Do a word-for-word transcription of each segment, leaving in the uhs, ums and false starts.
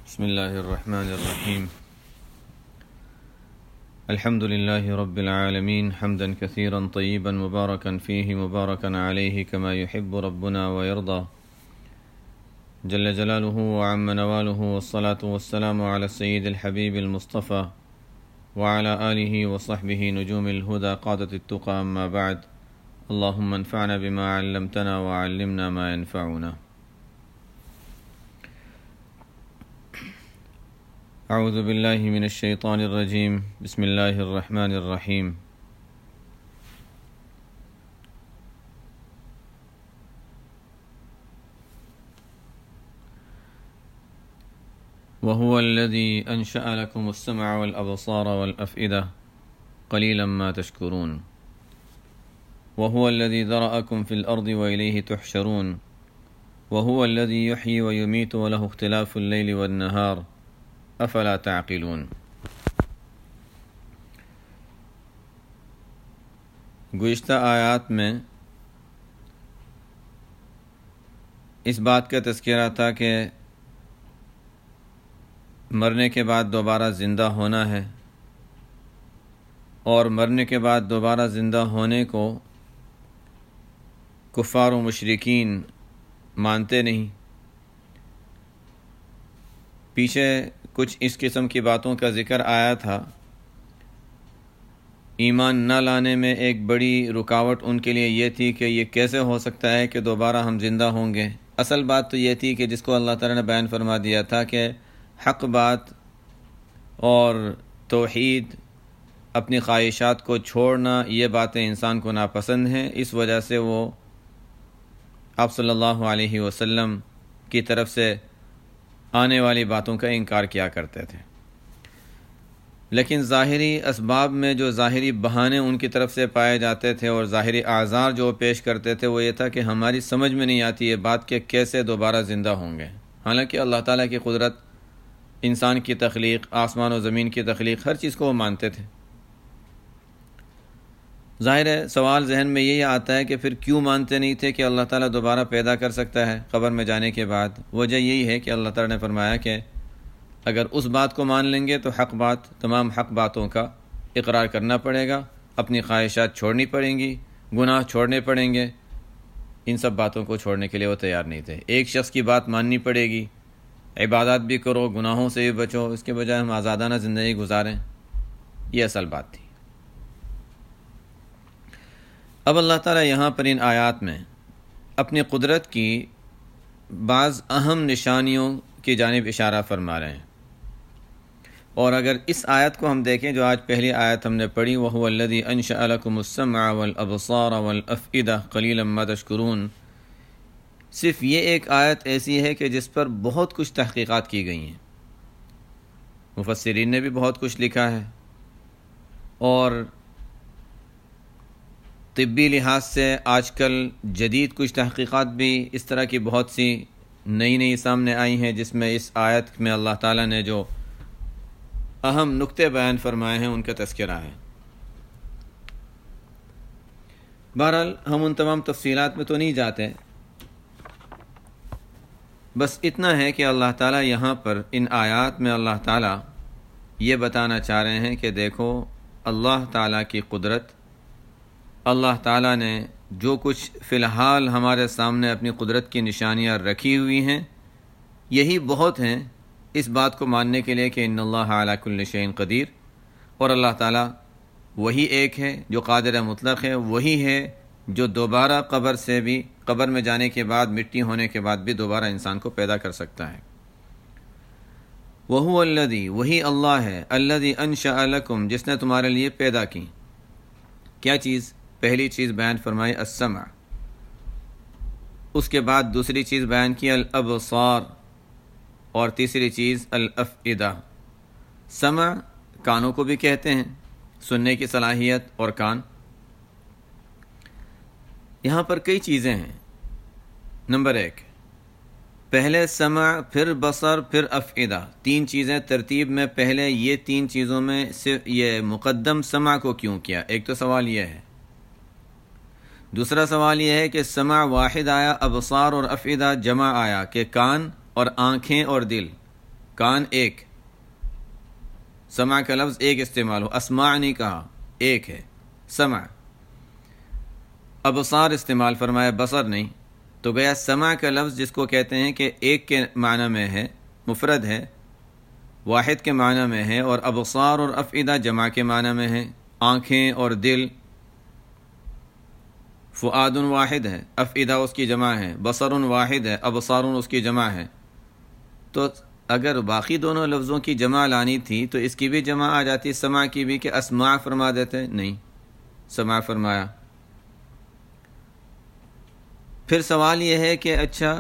بسم الله الرحمن الرحيم. الحمد لله رب العالمين حمدا كثيرا طيبا مباركا فيه مباركا عليه كما يحب ربنا ويرضى جل جلاله وعم نواله، والصلاة والسلام على السيد الحبيب المصطفى وعلى آله وصحبه نجوم الهدى قادة التقى، أما بعد. اللهم انفعنا بما علمتنا وعلمنا ما ينفعنا. اعوذ باللہ من الشیطان الرجیم. بسم اللہ الرحمن الرحیم. وهو الذي انشأ لكم السمع والابصار والافئدة قليلا ما تشكرون. وهو الذي ذرأكم في الارض واليه تحشرون. وهو الذي يحيي ويميت وله اختلاف الليل والنهار افلا تعقلون. گزشتہ آیات میں اس بات کا تذکرہ تھا کہ مرنے کے بعد دوبارہ زندہ ہونا ہے، اور مرنے کے بعد دوبارہ زندہ ہونے کو کفار و مشرکین مانتے نہیں. پیچھے کچھ اس قسم کی باتوں کا ذکر آیا تھا. ایمان نہ لانے میں ایک بڑی رکاوٹ ان کے لیے یہ تھی کہ یہ کیسے ہو سکتا ہے کہ دوبارہ ہم زندہ ہوں گے. اصل بات تو یہ تھی کہ جس کو اللہ تعالیٰ نے بیان فرما دیا تھا کہ حق بات اور توحید، اپنی خواہشات کو چھوڑنا، یہ باتیں انسان کو ناپسند ہیں. اس وجہ سے وہ آپ صلی اللہ علیہ وسلم کی طرف سے آنے والی باتوں کا انکار کیا کرتے تھے. لیکن ظاہری اسباب میں جو ظاہری بہانے ان کی طرف سے پائے جاتے تھے اور ظاہری اعذار جو پیش کرتے تھے، وہ یہ تھا کہ ہماری سمجھ میں نہیں آتی یہ بات کہ کیسے دوبارہ زندہ ہوں گے. حالانکہ اللہ تعالیٰ کی قدرت، انسان کی تخلیق، آسمان و زمین کی تخلیق، ہر چیز کو وہ مانتے تھے. ظاہر ہے سوال ذہن میں یہی آتا ہے کہ پھر کیوں مانتے نہیں تھے کہ اللہ تعالیٰ دوبارہ پیدا کر سکتا ہے قبر میں جانے کے بعد؟ وجہ یہی ہے کہ اللہ تعالیٰ نے فرمایا کہ اگر اس بات کو مان لیں گے تو حق بات، تمام حق باتوں کا اقرار کرنا پڑے گا، اپنی خواہشات چھوڑنی پڑیں گی، گناہ چھوڑنے پڑیں گے. ان سب باتوں کو چھوڑنے کے لیے وہ تیار نہیں تھے. ایک شخص کی بات ماننی پڑے گی، عبادات بھی کرو، گناہوں سے بھی بچو، اس کے بجائے ہم آزادانہ زندگی گزاریں. یہ اصل بات تھی. اب اللہ تعالیٰ یہاں پر ان آیات میں اپنی قدرت کی بعض اہم نشانیوں کی جانب اشارہ فرما رہے ہیں. اور اگر اس آیت کو ہم دیکھیں جو آج پہلی آیت ہم نے پڑھی، وَهُوَ الَّذِي أَنشَأَ لَكُمُ السَّمْعَ وَالْأَبْصَارَ وَالْأَفْئِدَةَ قَلِيلًا مَا تَشْكُرُونَ، صرف یہ ایک آیت ایسی ہے کہ جس پر بہت کچھ تحقیقات کی گئی ہیں. مفسرین نے بھی بہت کچھ لکھا ہے، اور طبی لحاظ سے آج کل جدید کچھ تحقیقات بھی اس طرح کی بہت سی نئی نئی سامنے آئی ہیں، جس میں اس آیت میں اللہ تعالیٰ نے جو اہم نقطے بیان فرمائے ہیں ان کا تذکرہ ہے. بہرحال ہم ان تمام تفصیلات میں تو نہیں جاتے، بس اتنا ہے کہ اللہ تعالیٰ یہاں پر ان آیات میں اللہ تعالیٰ یہ بتانا چاہ رہے ہیں کہ دیکھو اللہ تعالیٰ کی قدرت، اللہ تعالیٰ نے جو کچھ فی الحال ہمارے سامنے اپنی قدرت کی نشانیاں رکھی ہوئی ہیں، یہی بہت ہیں اس بات کو ماننے کے لیے کہ ان اللہ علی کل شیء قدیر. اور اللہ تعالیٰ وہی ایک ہے جو قادر مطلق ہے، وہی ہے جو دوبارہ قبر سے بھی، قبر میں جانے کے بعد، مٹی ہونے کے بعد بھی دوبارہ انسان کو پیدا کر سکتا ہے. وَهُوَ الَّذِي، وہی اللہ ہے، الَّذِي أَنشَأَ لَكُمْ، جس نے تمہارے لیے پیدا کی. کیا چیز؟ پہلی چیز بیان فرمائی السمع، اس کے بعد دوسری چیز بیان کی الابصار، اور تیسری چیز الافئدہ. سمع کانوں کو بھی کہتے ہیں، سننے کی صلاحیت اور کان. یہاں پر کئی چیزیں ہیں. نمبر ایک، پہلے سمع، پھر بصر، پھر افئدہ، تین چیزیں ترتیب میں. پہلے یہ تین چیزوں میں صرف یہ مقدم سمع کو کیوں کیا؟ ایک تو سوال یہ ہے. دوسرا سوال یہ ہے کہ سمع واحد آیا، ابصار اور افئدہ جمع آیا کہ کان اور آنکھیں اور دل. کان ایک، سمع کا لفظ ایک استعمال ہو، اسماع نہیں کہا، ایک ہے سمع۔ ابصار استعمال فرمایا، بصر نہیں، تو گیا سمع کا لفظ جس کو کہتے ہیں کہ ایک کے معنی میں ہے، مفرد ہے، واحد کے معنی میں ہے، اور ابصار اور افئدہ جمع کے معنی میں ہے، آنکھیں اور دل۔ فؤاد واحد ہے، افئدہ اس کی جمع ہے، بصر واحد ہے، ابصار اس کی جمع ہے۔ تو اگر باقی دونوں لفظوں کی جمع لانی تھی تو اس کی بھی جمع آ جاتی، سمع کی بھی، کہ اسماع فرما دیتے، نہیں، سمع فرمایا۔ پھر سوال یہ ہے کہ اچھا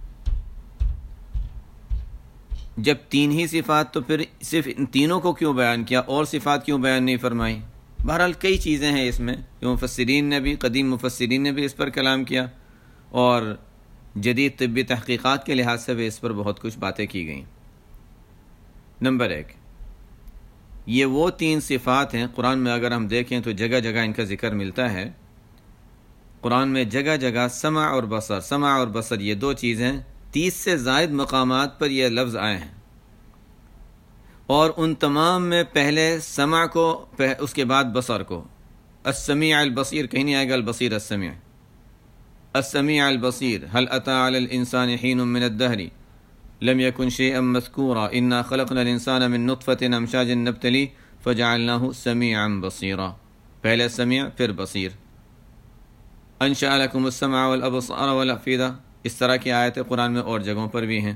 جب تین ہی صفات تو پھر صرف ان تینوں کو کیوں بیان کیا، اور صفات کیوں بیان نہیں فرمائی؟ بہرحال کئی چیزیں ہیں اس میں، کہ مفسرین نے بھی، قدیم مفسرین نے بھی اس پر کلام کیا، اور جدید طبی تحقیقات کے لحاظ سے بھی اس پر بہت کچھ باتیں کی گئیں۔ نمبر ایک، یہ وہ تین صفات ہیں، قرآن میں اگر ہم دیکھیں تو جگہ جگہ ان کا ذکر ملتا ہے۔ قرآن میں جگہ جگہ سمع اور بصر، سمع اور بصر یہ دو چیزیں تیس سے زائد مقامات پر یہ لفظ آئے ہیں، اور ان تمام میں پہلے سمع کو، اس کے بعد بصر کو۔ السمیع البصیر کہیں نہیں آئے گا البصیر السمیع، السمیع البصیر۔ هل اتى على الانسان حين من الدهر لم يكن شيئا مذكورا انا خلقنا الانسان من نطفة امشاج نبتليه فجعلناه سميعا بصيرا۔ پہلے سمیع پھر بصیر۔ انشأ لكم السمع والابصار والافئدہ، اس طرح کی آیتیں قرآن میں اور جگہوں پر بھی ہیں۔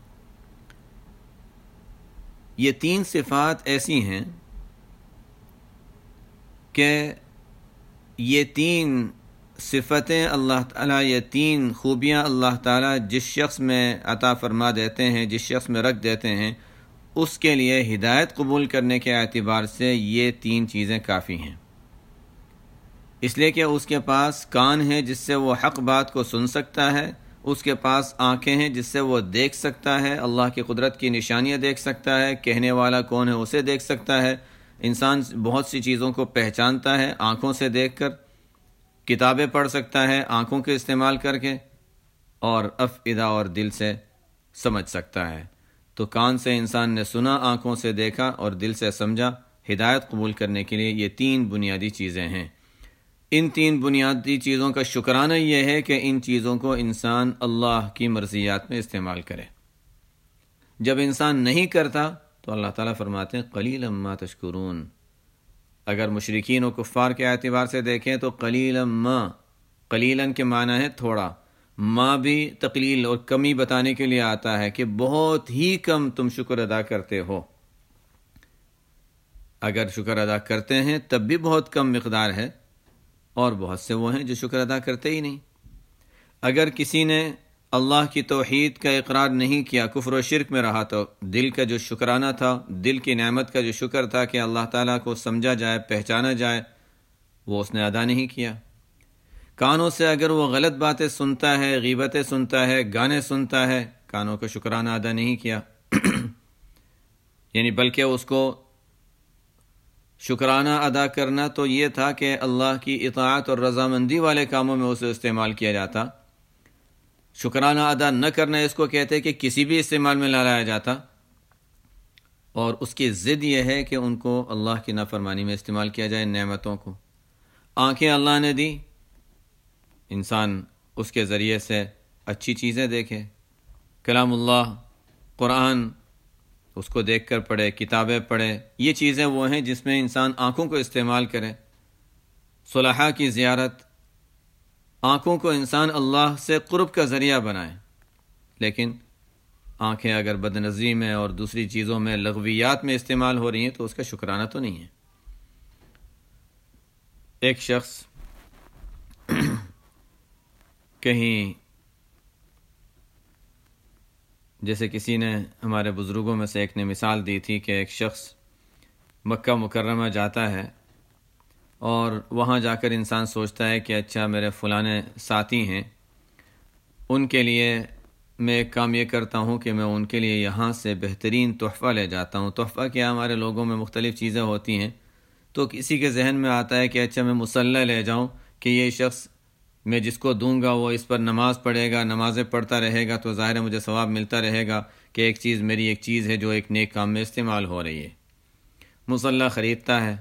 یہ تین صفات ایسی ہیں کہ یہ تین صفتیں اللہ تعالیٰ، یہ تین خوبیاں اللہ تعالیٰ جس شخص میں عطا فرما دیتے ہیں، جس شخص میں رکھ دیتے ہیں، اس کے لیے ہدایت قبول کرنے کے اعتبار سے یہ تین چیزیں کافی ہیں۔ اس لیے کہ اس کے پاس کان ہے جس سے وہ حق بات کو سن سکتا ہے، اس کے پاس آنکھیں ہیں جس سے وہ دیکھ سکتا ہے، اللہ کی قدرت کی نشانیاں دیکھ سکتا ہے، کہنے والا کون ہے اسے دیکھ سکتا ہے۔ انسان بہت سی چیزوں کو پہچانتا ہے آنکھوں سے دیکھ کر، کتابیں پڑھ سکتا ہے آنکھوں کے استعمال کر کے، اور افئدہ اور دل سے سمجھ سکتا ہے۔ تو کان سے انسان نے سنا، آنکھوں سے دیکھا اور دل سے سمجھا۔ ہدایت قبول کرنے کے لیے یہ تین بنیادی چیزیں ہیں۔ ان تین بنیادی چیزوں کا شکرانہ یہ ہے کہ ان چیزوں کو انسان اللہ کی مرضیات میں استعمال کرے۔ جب انسان نہیں کرتا تو اللہ تعالیٰ فرماتے ہیں قلیلا ما تشکرون۔ اگر مشرکین و کفار کے اعتبار سے دیکھیں تو قلیلا ما، قلیلاً کے معنی ہے تھوڑا، ما بھی تقلیل اور کمی بتانے کے لیے آتا ہے کہ بہت ہی کم تم شکر ادا کرتے ہو۔ اگر شکر ادا کرتے ہیں تب بھی بہت کم مقدار ہے، اور بہت سے وہ ہیں جو شکر ادا کرتے ہی نہیں۔ اگر کسی نے اللہ کی توحید کا اقرار نہیں کیا، کفر و شرک میں رہا، تو دل کا جو شکرانہ تھا، دل کی نعمت کا جو شکر تھا کہ اللہ تعالیٰ کو سمجھا جائے، پہچانا جائے، وہ اس نے ادا نہیں کیا۔ کانوں سے اگر وہ غلط باتیں سنتا ہے، غیبتیں سنتا ہے، گانے سنتا ہے، کانوں کا شکرانہ ادا نہیں کیا، یعنی بلکہ اس کو شکرانہ ادا کرنا تو یہ تھا کہ اللہ کی اطاعت اور رضامندی والے کاموں میں اسے استعمال کیا جاتا۔ شکرانہ ادا نہ کرنا اس کو کہتے کہ کسی بھی استعمال میں نہ لایا جاتا، اور اس کی ضد یہ ہے کہ ان کو اللہ کی نافرمانی میں استعمال کیا جائے۔ نعمتوں کو، آنکھیں اللہ نے دی، انسان اس کے ذریعے سے اچھی چیزیں دیکھے، کلام اللہ، قرآن، اس کو دیکھ کر پڑھے، کتابیں پڑھے، یہ چیزیں وہ ہیں جس میں انسان آنکھوں کو استعمال کرے۔ صلحاء کی زیارت، آنکھوں کو انسان اللہ سے قرب کا ذریعہ بنائے، لیکن آنکھیں اگر بدنظری میں اور دوسری چیزوں میں، لغویات میں استعمال ہو رہی ہیں تو اس کا شکرانہ تو نہیں ہے۔ ایک شخص کہیں، جیسے کسی نے ہمارے بزرگوں میں سے ایک نے مثال دی تھی کہ ایک شخص مکہ مکرمہ جاتا ہے اور وہاں جا کر انسان سوچتا ہے کہ اچھا میرے فلانے ساتھی ہیں، ان کے لیے میں ایک کام یہ کرتا ہوں کہ میں ان کے لیے یہاں سے بہترین تحفہ لے جاتا ہوں۔ تحفہ کیا، ہمارے لوگوں میں مختلف چیزیں ہوتی ہیں، تو کسی کے ذہن میں آتا ہے کہ اچھا میں مسلح لے جاؤں کہ یہ شخص میں جس کو دوں گا وہ اس پر نماز پڑھے گا، نمازیں پڑھتا رہے گا تو ظاہر ہے مجھے ثواب ملتا رہے گا، کہ ایک چیز میری ایک چیز ہے جو ایک نیک کام میں استعمال ہو رہی ہے۔ مصلی خریدتا ہے،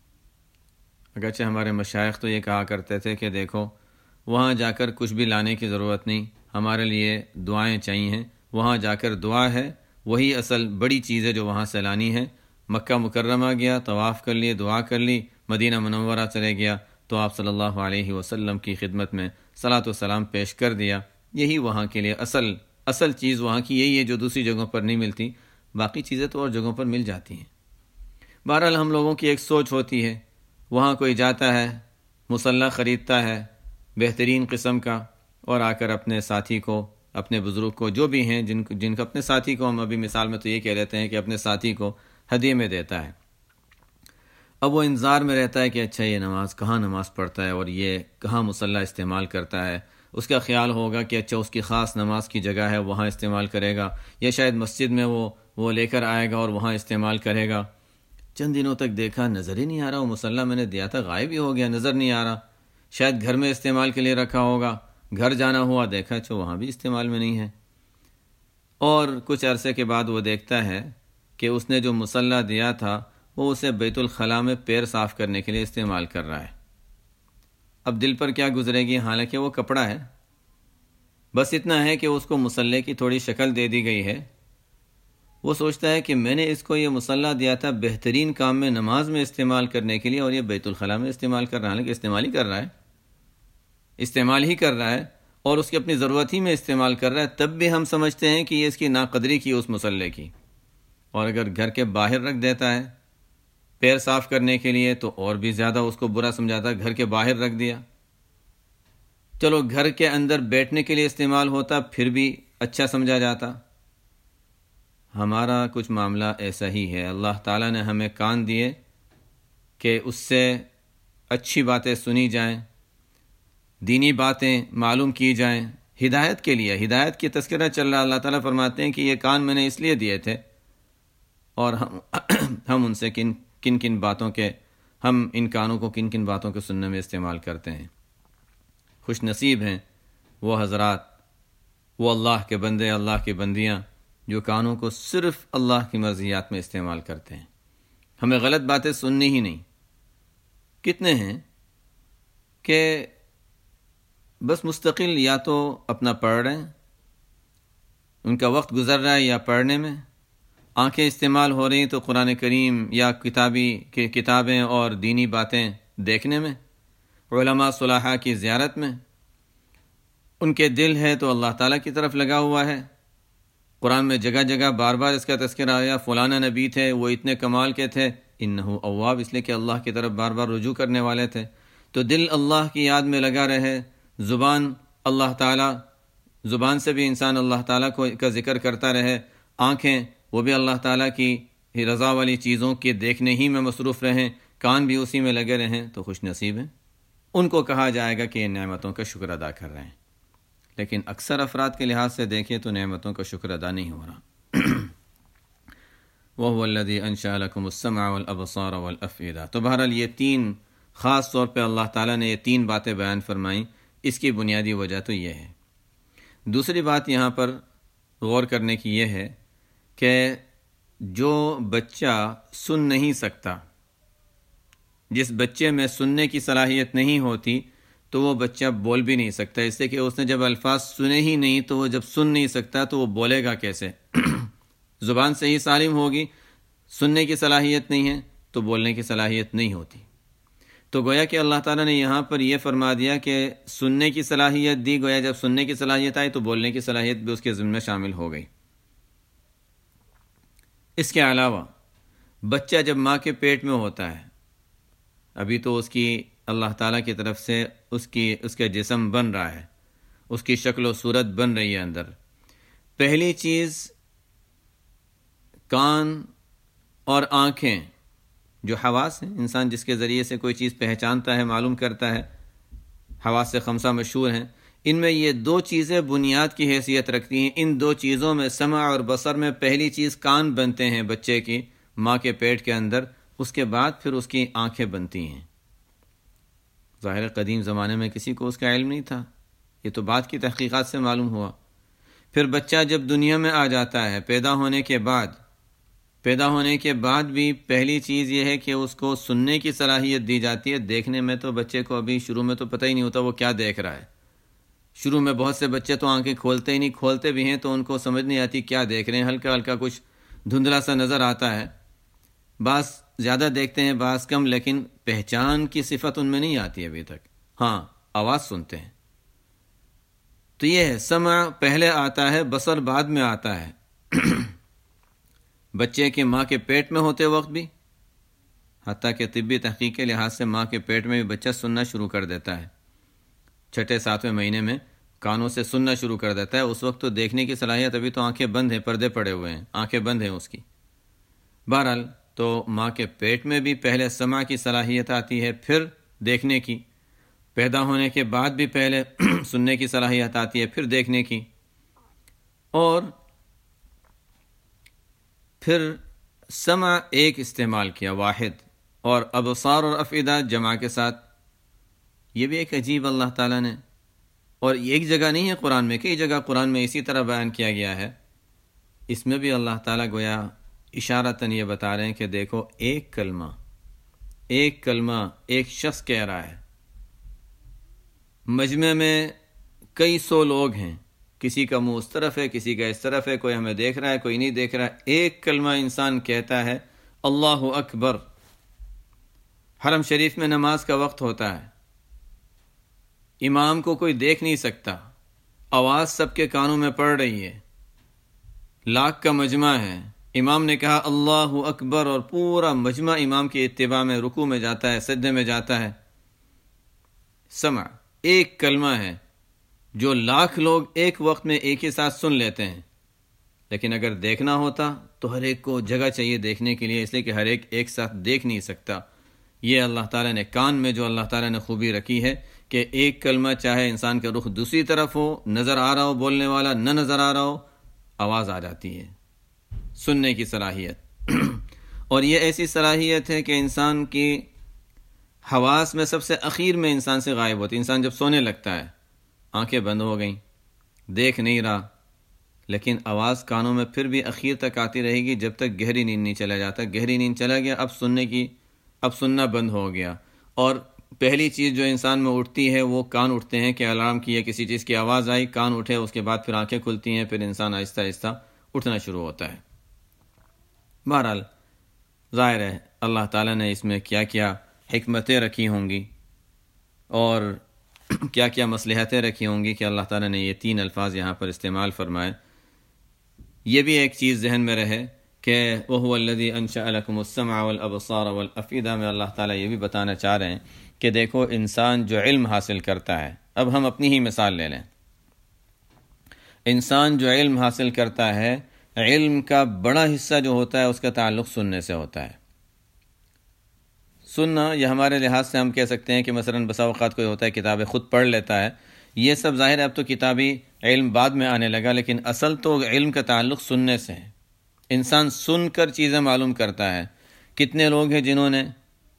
اگرچہ ہمارے مشائخ تو یہ کہا کرتے تھے کہ دیکھو وہاں جا کر کچھ بھی لانے کی ضرورت نہیں، ہمارے لیے دعائیں چاہیے، وہاں جا کر دعا ہے، وہی اصل بڑی چیز ہے جو وہاں سے لانی ہے۔ مکہ مکرمہ گیا، طواف کر لیے، دعا کر لی، مدینہ منورہ چلے گیا تو آپ صلی اللہ علیہ وسلم کی خدمت میں صلاۃ و سلام پیش کر دیا۔ یہی وہاں کے لیے اصل اصل چیز وہاں کی یہی ہے جو دوسری جگہوں پر نہیں ملتی، باقی چیزیں تو اور جگہوں پر مل جاتی ہیں۔ بہرحال ہم لوگوں کی ایک سوچ ہوتی ہے، وہاں کوئی جاتا ہے، مصلی خریدتا ہے بہترین قسم کا، اور آ کر اپنے ساتھی کو، اپنے بزرگ کو، جو بھی ہیں جن جن کو اپنے ساتھی کو، ہم ابھی مثال میں تو یہ کہہ لیتے ہیں کہ اپنے ساتھی کو ہدیے میں دیتا ہے۔ اب وہ انتظار میں رہتا ہے کہ اچھا یہ نماز کہاں نماز پڑھتا ہے اور یہ کہاں مصلی استعمال کرتا ہے۔ اس کا خیال ہوگا کہ اچھا اس کی خاص نماز کی جگہ ہے، وہاں استعمال کرے گا، یا شاید مسجد میں وہ وہ لے کر آئے گا اور وہاں استعمال کرے گا۔ چند دنوں تک دیکھا نظر ہی نہیں آ رہا، وہ مصلی میں نے دیا تھا غائب ہی ہو گیا، نظر نہیں آ رہا، شاید گھر میں استعمال کے لیے رکھا ہوگا، گھر جانا ہوا دیکھا اچھا وہاں بھی استعمال میں نہیں ہے۔ اور کچھ عرصے کے بعد وہ دیکھتا ہے کہ اس نے جو مصلی دیا تھا وہ اسے بیت الخلاء میں پیر صاف کرنے کے لیے استعمال کر رہا ہے۔ اب دل پر کیا گزرے گی، حالانکہ وہ کپڑا ہے، بس اتنا ہے کہ اس کو مصلی کی تھوڑی شکل دے دی گئی ہے۔ وہ سوچتا ہے کہ میں نے اس کو یہ مصلی دیا تھا بہترین کام میں نماز میں استعمال کرنے کے لیے، اور یہ بیت الخلاء میں استعمال کر رہا ہے، حالانکہ استعمال ہی کر رہا ہے استعمال ہی کر رہا ہے اور اس کی اپنی ضرورت ہی میں استعمال کر رہا ہے، تب بھی ہم سمجھتے ہیں کہ یہ اس کی ناقدری کی اس مصلی کی۔ اور اگر گھر کے باہر رکھ دیتا ہے پیر صاف کرنے کے لیے تو اور بھی زیادہ اس کو برا سمجھاتا، گھر کے باہر رکھ دیا۔ چلو گھر کے اندر بیٹھنے کے لیے استعمال ہوتا پھر بھی اچھا سمجھا جاتا۔ ہمارا کچھ معاملہ ایسا ہی ہے، اللہ تعالیٰ نے ہمیں کان دیے کہ اس سے اچھی باتیں سنی جائیں، دینی باتیں معلوم کی جائیں، ہدایت کے لیے، ہدایت کی تذکرہ چل رہا، اللہ تعالیٰ فرماتے ہیں کہ یہ کان میں نے اس لیے دیے تھے، اور ہم ہم ان سے کن کن کن باتوں کے ہم ان کانوں کو کن کن باتوں کے سننے میں استعمال کرتے ہیں۔ خوش نصیب ہیں وہ حضرات، وہ اللہ کے بندے، اللہ کی بندیاں جو کانوں کو صرف اللہ کی مرضیات میں استعمال کرتے ہیں، ہمیں غلط باتیں سننی ہی نہیں۔ کتنے ہیں کہ بس مستقل یا تو اپنا پڑھ رہے ہیں، ان کا وقت گزر رہا ہے یا پڑھنے میں، آنکھیں استعمال ہو رہی تو قرآن کریم یا کتابی کی کتابیں اور دینی باتیں دیکھنے میں، علماء صلاحہ کی زیارت میں، ان کے دل ہے تو اللہ تعالیٰ کی طرف لگا ہوا ہے۔ قرآن میں جگہ جگہ بار بار اس کا تذکرہ آیا، فلانا نبی تھے وہ اتنے کمال کے تھے، انہو اواب، اس لیے کہ اللہ کی طرف بار بار رجوع کرنے والے تھے، تو دل اللہ کی یاد میں لگا رہے، زبان اللہ تعالیٰ، زبان سے بھی انسان اللہ تعالیٰ کو کا ذکر کرتا رہے، آنکھیں وہ بھی اللہ تعالیٰ کی رضا والی چیزوں کے دیکھنے ہی میں مصروف رہیں، کان بھی اسی میں لگے رہیں، تو خوش نصیب ہیں۔ ان کو کہا جائے گا کہ یہ نعمتوں کا شکر ادا کر رہے ہیں، لیکن اکثر افراد کے لحاظ سے دیکھیں تو نعمتوں کا شکر ادا نہیں ہو رہا۔ وَهُوَ الَّذِي أَنشَأَ لَكُمُ السَّمْعَ وَالْأَبْصَارَ وَالْأَفْئِدَةَ۔ تو بہرحال یہ تین خاص طور پہ اللہ تعالیٰ نے یہ تین باتیں بیان فرمائیں، اس کی بنیادی وجہ تو یہ ہے۔ دوسری بات یہاں پر غور کرنے کی یہ ہے کہ جو بچہ سن نہیں سکتا، جس بچے میں سننے کی صلاحیت نہیں ہوتی، تو وہ بچہ بول بھی نہیں سکتا، اس سے کہ اس نے جب الفاظ سنے ہی نہیں تو وہ جب سن نہیں سکتا تو وہ بولے گا کیسے؟ زبان سے ہی سالم ہوگی، سننے کی صلاحیت نہیں ہے تو بولنے کی صلاحیت نہیں ہوتی۔ تو گویا کہ اللہ تعالیٰ نے یہاں پر یہ فرما دیا کہ سننے کی صلاحیت دی، گویا جب سننے کی صلاحیت آئی تو بولنے کی صلاحیت بھی اس کے ضمن میں شامل ہو گئی۔ اس کے علاوہ بچہ جب ماں کے پیٹ میں ہوتا ہے، ابھی تو اس کی اللہ تعالیٰ کی طرف سے اس کی اس کا جسم بن رہا ہے، اس کی شکل و صورت بن رہی ہے اندر، پہلی چیز کان اور آنکھیں جو حواس ہیں، انسان جس کے ذریعے سے کوئی چیز پہچانتا ہے، معلوم کرتا ہے، حواس سے خمسہ مشہور ہیں، ان میں یہ دو چیزیں بنیاد کی حیثیت رکھتی ہیں۔ ان دو چیزوں میں سمع اور بصر میں پہلی چیز کان بنتے ہیں بچے کی ماں کے پیٹ کے اندر، اس کے بعد پھر اس کی آنکھیں بنتی ہیں۔ ظاہر قدیم زمانے میں کسی کو اس کا علم نہیں تھا، یہ تو بعد کی تحقیقات سے معلوم ہوا۔ پھر بچہ جب دنیا میں آ جاتا ہے پیدا ہونے کے بعد پیدا ہونے کے بعد بھی پہلی چیز یہ ہے کہ اس کو سننے کی صلاحیت دی جاتی ہے۔ دیکھنے میں تو بچے کو ابھی شروع میں تو پتہ ہی نہیں ہوتا وہ کیا دیکھ رہا ہے۔ شروع میں بہت سے بچے تو آنکھیں کھولتے ہی نہیں، کھولتے بھی ہیں تو ان کو سمجھ نہیں آتی کیا دیکھ رہے ہیں، ہلکا ہلکا کچھ دھندلا سا نظر آتا ہے۔ بعض زیادہ دیکھتے ہیں بعض کم، لیکن پہچان کی صفت ان میں نہیں آتی ابھی تک۔ ہاں، آواز سنتے ہیں۔ تو یہ ہے، سمع پہلے آتا ہے، بصر بعد میں آتا ہے۔ بچے کے ماں کے پیٹ میں ہوتے وقت بھی، حتیٰ کہ طبی تحقیق کے لحاظ سے ماں کے پیٹ میں بھی بچہ سننا شروع کر دیتا ہے۔ چھٹے ساتویں مہینے میں کانوں سے سننا شروع کر دیتا ہے۔ اس وقت تو دیکھنے کی صلاحیت، ابھی تو آنکھیں بند ہیں، پردے پڑے ہوئے ہیں، آنکھیں بند ہیں اس کی۔ بہرحال تو ماں کے پیٹ میں بھی پہلے سمع کی صلاحیت آتی ہے، پھر دیکھنے کی۔ پیدا ہونے کے بعد بھی پہلے سننے کی صلاحیت آتی ہے، پھر دیکھنے کی، اور پھر سمع ایک استعمال کیا واحد، اور ابصار اور افئدہ جمع کے ساتھ۔ یہ بھی ایک عجیب اللہ تعالیٰ نے، اور ایک جگہ نہیں ہے قرآن میں، کئی جگہ قرآن میں اسی طرح بیان کیا گیا ہے۔ اس میں بھی اللہ تعالیٰ گویا اشارتاً یہ بتا رہے ہیں کہ دیکھو، ایک کلمہ ایک کلمہ ایک شخص کہہ رہا ہے، مجمع میں کئی سو لوگ ہیں، کسی کا منہ اس طرف ہے، کسی کا اس طرف ہے، کوئی ہمیں دیکھ رہا ہے، کوئی نہیں دیکھ رہا ہے۔ ایک کلمہ انسان کہتا ہے، اللہ اکبر۔ حرم شریف میں نماز کا وقت ہوتا ہے، امام کو کوئی دیکھ نہیں سکتا، آواز سب کے کانوں میں پڑ رہی ہے، لاکھ کا مجمع ہے، امام نے کہا اللہ اکبر، اور پورا مجمع امام کی اتباع میں رکوع میں جاتا ہے، سجدے میں جاتا ہے۔ سمع ایک کلمہ ہے جو لاکھ لوگ ایک وقت میں ایک ہی ساتھ سن لیتے ہیں، لیکن اگر دیکھنا ہوتا تو ہر ایک کو جگہ چاہیے دیکھنے کے لیے، اس لیے کہ ہر ایک ایک ساتھ دیکھ نہیں سکتا۔ یہ اللہ تعالیٰ نے کان میں جو اللہ تعالیٰ نے خوبی رکھی ہے کہ ایک کلمہ چاہے انسان کا رخ دوسری طرف ہو، نظر آ رہا ہو بولنے والا، نہ نظر آ رہا ہو، آواز آ جاتی ہے، سننے کی صلاحیت۔ اور یہ ایسی صلاحیت ہے کہ انسان کی حواس میں سب سے اخیر میں انسان سے غائب ہوتی ہے۔ انسان جب سونے لگتا ہے، آنکھیں بند ہو گئیں، دیکھ نہیں رہا، لیکن آواز کانوں میں پھر بھی اخیر تک آتی رہے گی جب تک گہری نیند نہیں چلا جاتا۔ گہری نیند چلا گیا، اب سننے کی اب سننا بند ہو گیا، اور پہلی چیز جو انسان میں اٹھتی ہے وہ کان اٹھتے ہیں کہ الارم کی ہے، کسی چیز کی آواز آئی، کان اٹھے، اس کے بعد پھر آنکھیں کھلتی ہیں، پھر انسان آہستہ آہستہ اٹھنا شروع ہوتا ہے۔ بہرحال ظاہر ہے اللہ تعالیٰ نے اس میں کیا کیا حکمتیں رکھی ہوں گی اور کیا کیا مصلحتیں رکھی ہوں گی کہ اللہ تعالیٰ نے یہ تین الفاظ یہاں پر استعمال فرمائے۔ یہ بھی ایک چیز ذہن میں رہے کہ وَهُوَ الَّذِي أَنشَأَ لَكُمُ السَّمْعَ وَالْأَبْصَارَ وَالْأَفْئِدَةَ میں اللہ تعالیٰ یہ بھی بتانا چاہ رہے ہیں کہ دیکھو، انسان جو علم حاصل کرتا ہے، اب ہم اپنی ہی مثال لے لیں، انسان جو علم حاصل کرتا ہے، علم کا بڑا حصہ جو ہوتا ہے اس کا تعلق سننے سے ہوتا ہے۔ سننا یہ ہمارے لحاظ سے ہم کہہ سکتے ہیں کہ مثلاً بسا اوقات کوئی ہوتا ہے کتابیں خود پڑھ لیتا ہے، یہ سب ظاہر ہے اب تو کتابی علم بعد میں آنے لگا، لیکن اصل تو علم کا تعلق سننے سے ہے۔ انسان سن کر چیزیں معلوم کرتا ہے۔ کتنے لوگ ہیں جنہوں نے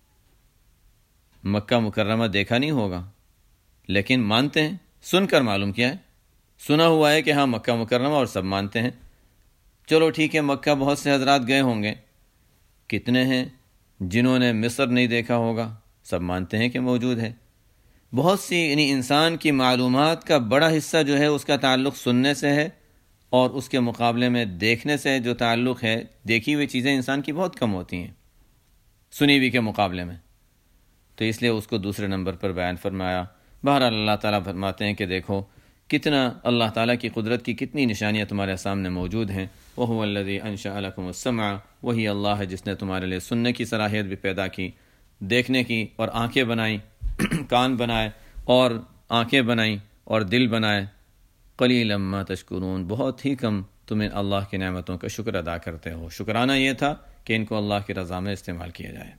مکہ مکرمہ دیکھا نہیں ہوگا لیکن مانتے ہیں، سن کر معلوم کیا ہے، سنا ہوا ہے کہ ہاں مکہ مکرمہ، اور سب مانتے ہیں۔ چلو ٹھیک ہے، مکہ بہت سے حضرات گئے ہوں گے، کتنے ہیں جنہوں نے مصر نہیں دیکھا ہوگا، سب مانتے ہیں کہ موجود ہے۔ بہت سی یعنی انسان کی معلومات کا بڑا حصہ جو ہے اس کا تعلق سننے سے ہے، اور اس کے مقابلے میں دیکھنے سے جو تعلق ہے، دیکھی ہوئی چیزیں انسان کی بہت کم ہوتی ہیں سنی ہوئی کے مقابلے میں، تو اس لیے اس کو دوسرے نمبر پر بیان فرمایا۔ بہرحال اللہ تعالیٰ فرماتے ہیں کہ دیکھو کتنا اللہ تعالیٰ کی قدرت کی کتنی نشانیاں تمہارے سامنے موجود ہیں۔ وَهُوَ الَّذِي أَنشَأَ لَكُمُ السَّمْعَ، وہی اللہ ہے جس نے تمہارے لیے سننے کی صلاحیت بھی پیدا کی، دیکھنے کی، اور آنکھیں بنائیں، کان بنائے اور آنکھیں بنائیں اور دل بنائے۔ قلیلا ما تشکرون، بہت ہی کم تمہیں اللہ کی نعمتوں کا شکر ادا کرتے ہو۔ شکرانہ یہ تھا کہ ان کو اللہ کی رضا میں استعمال کیا جائے۔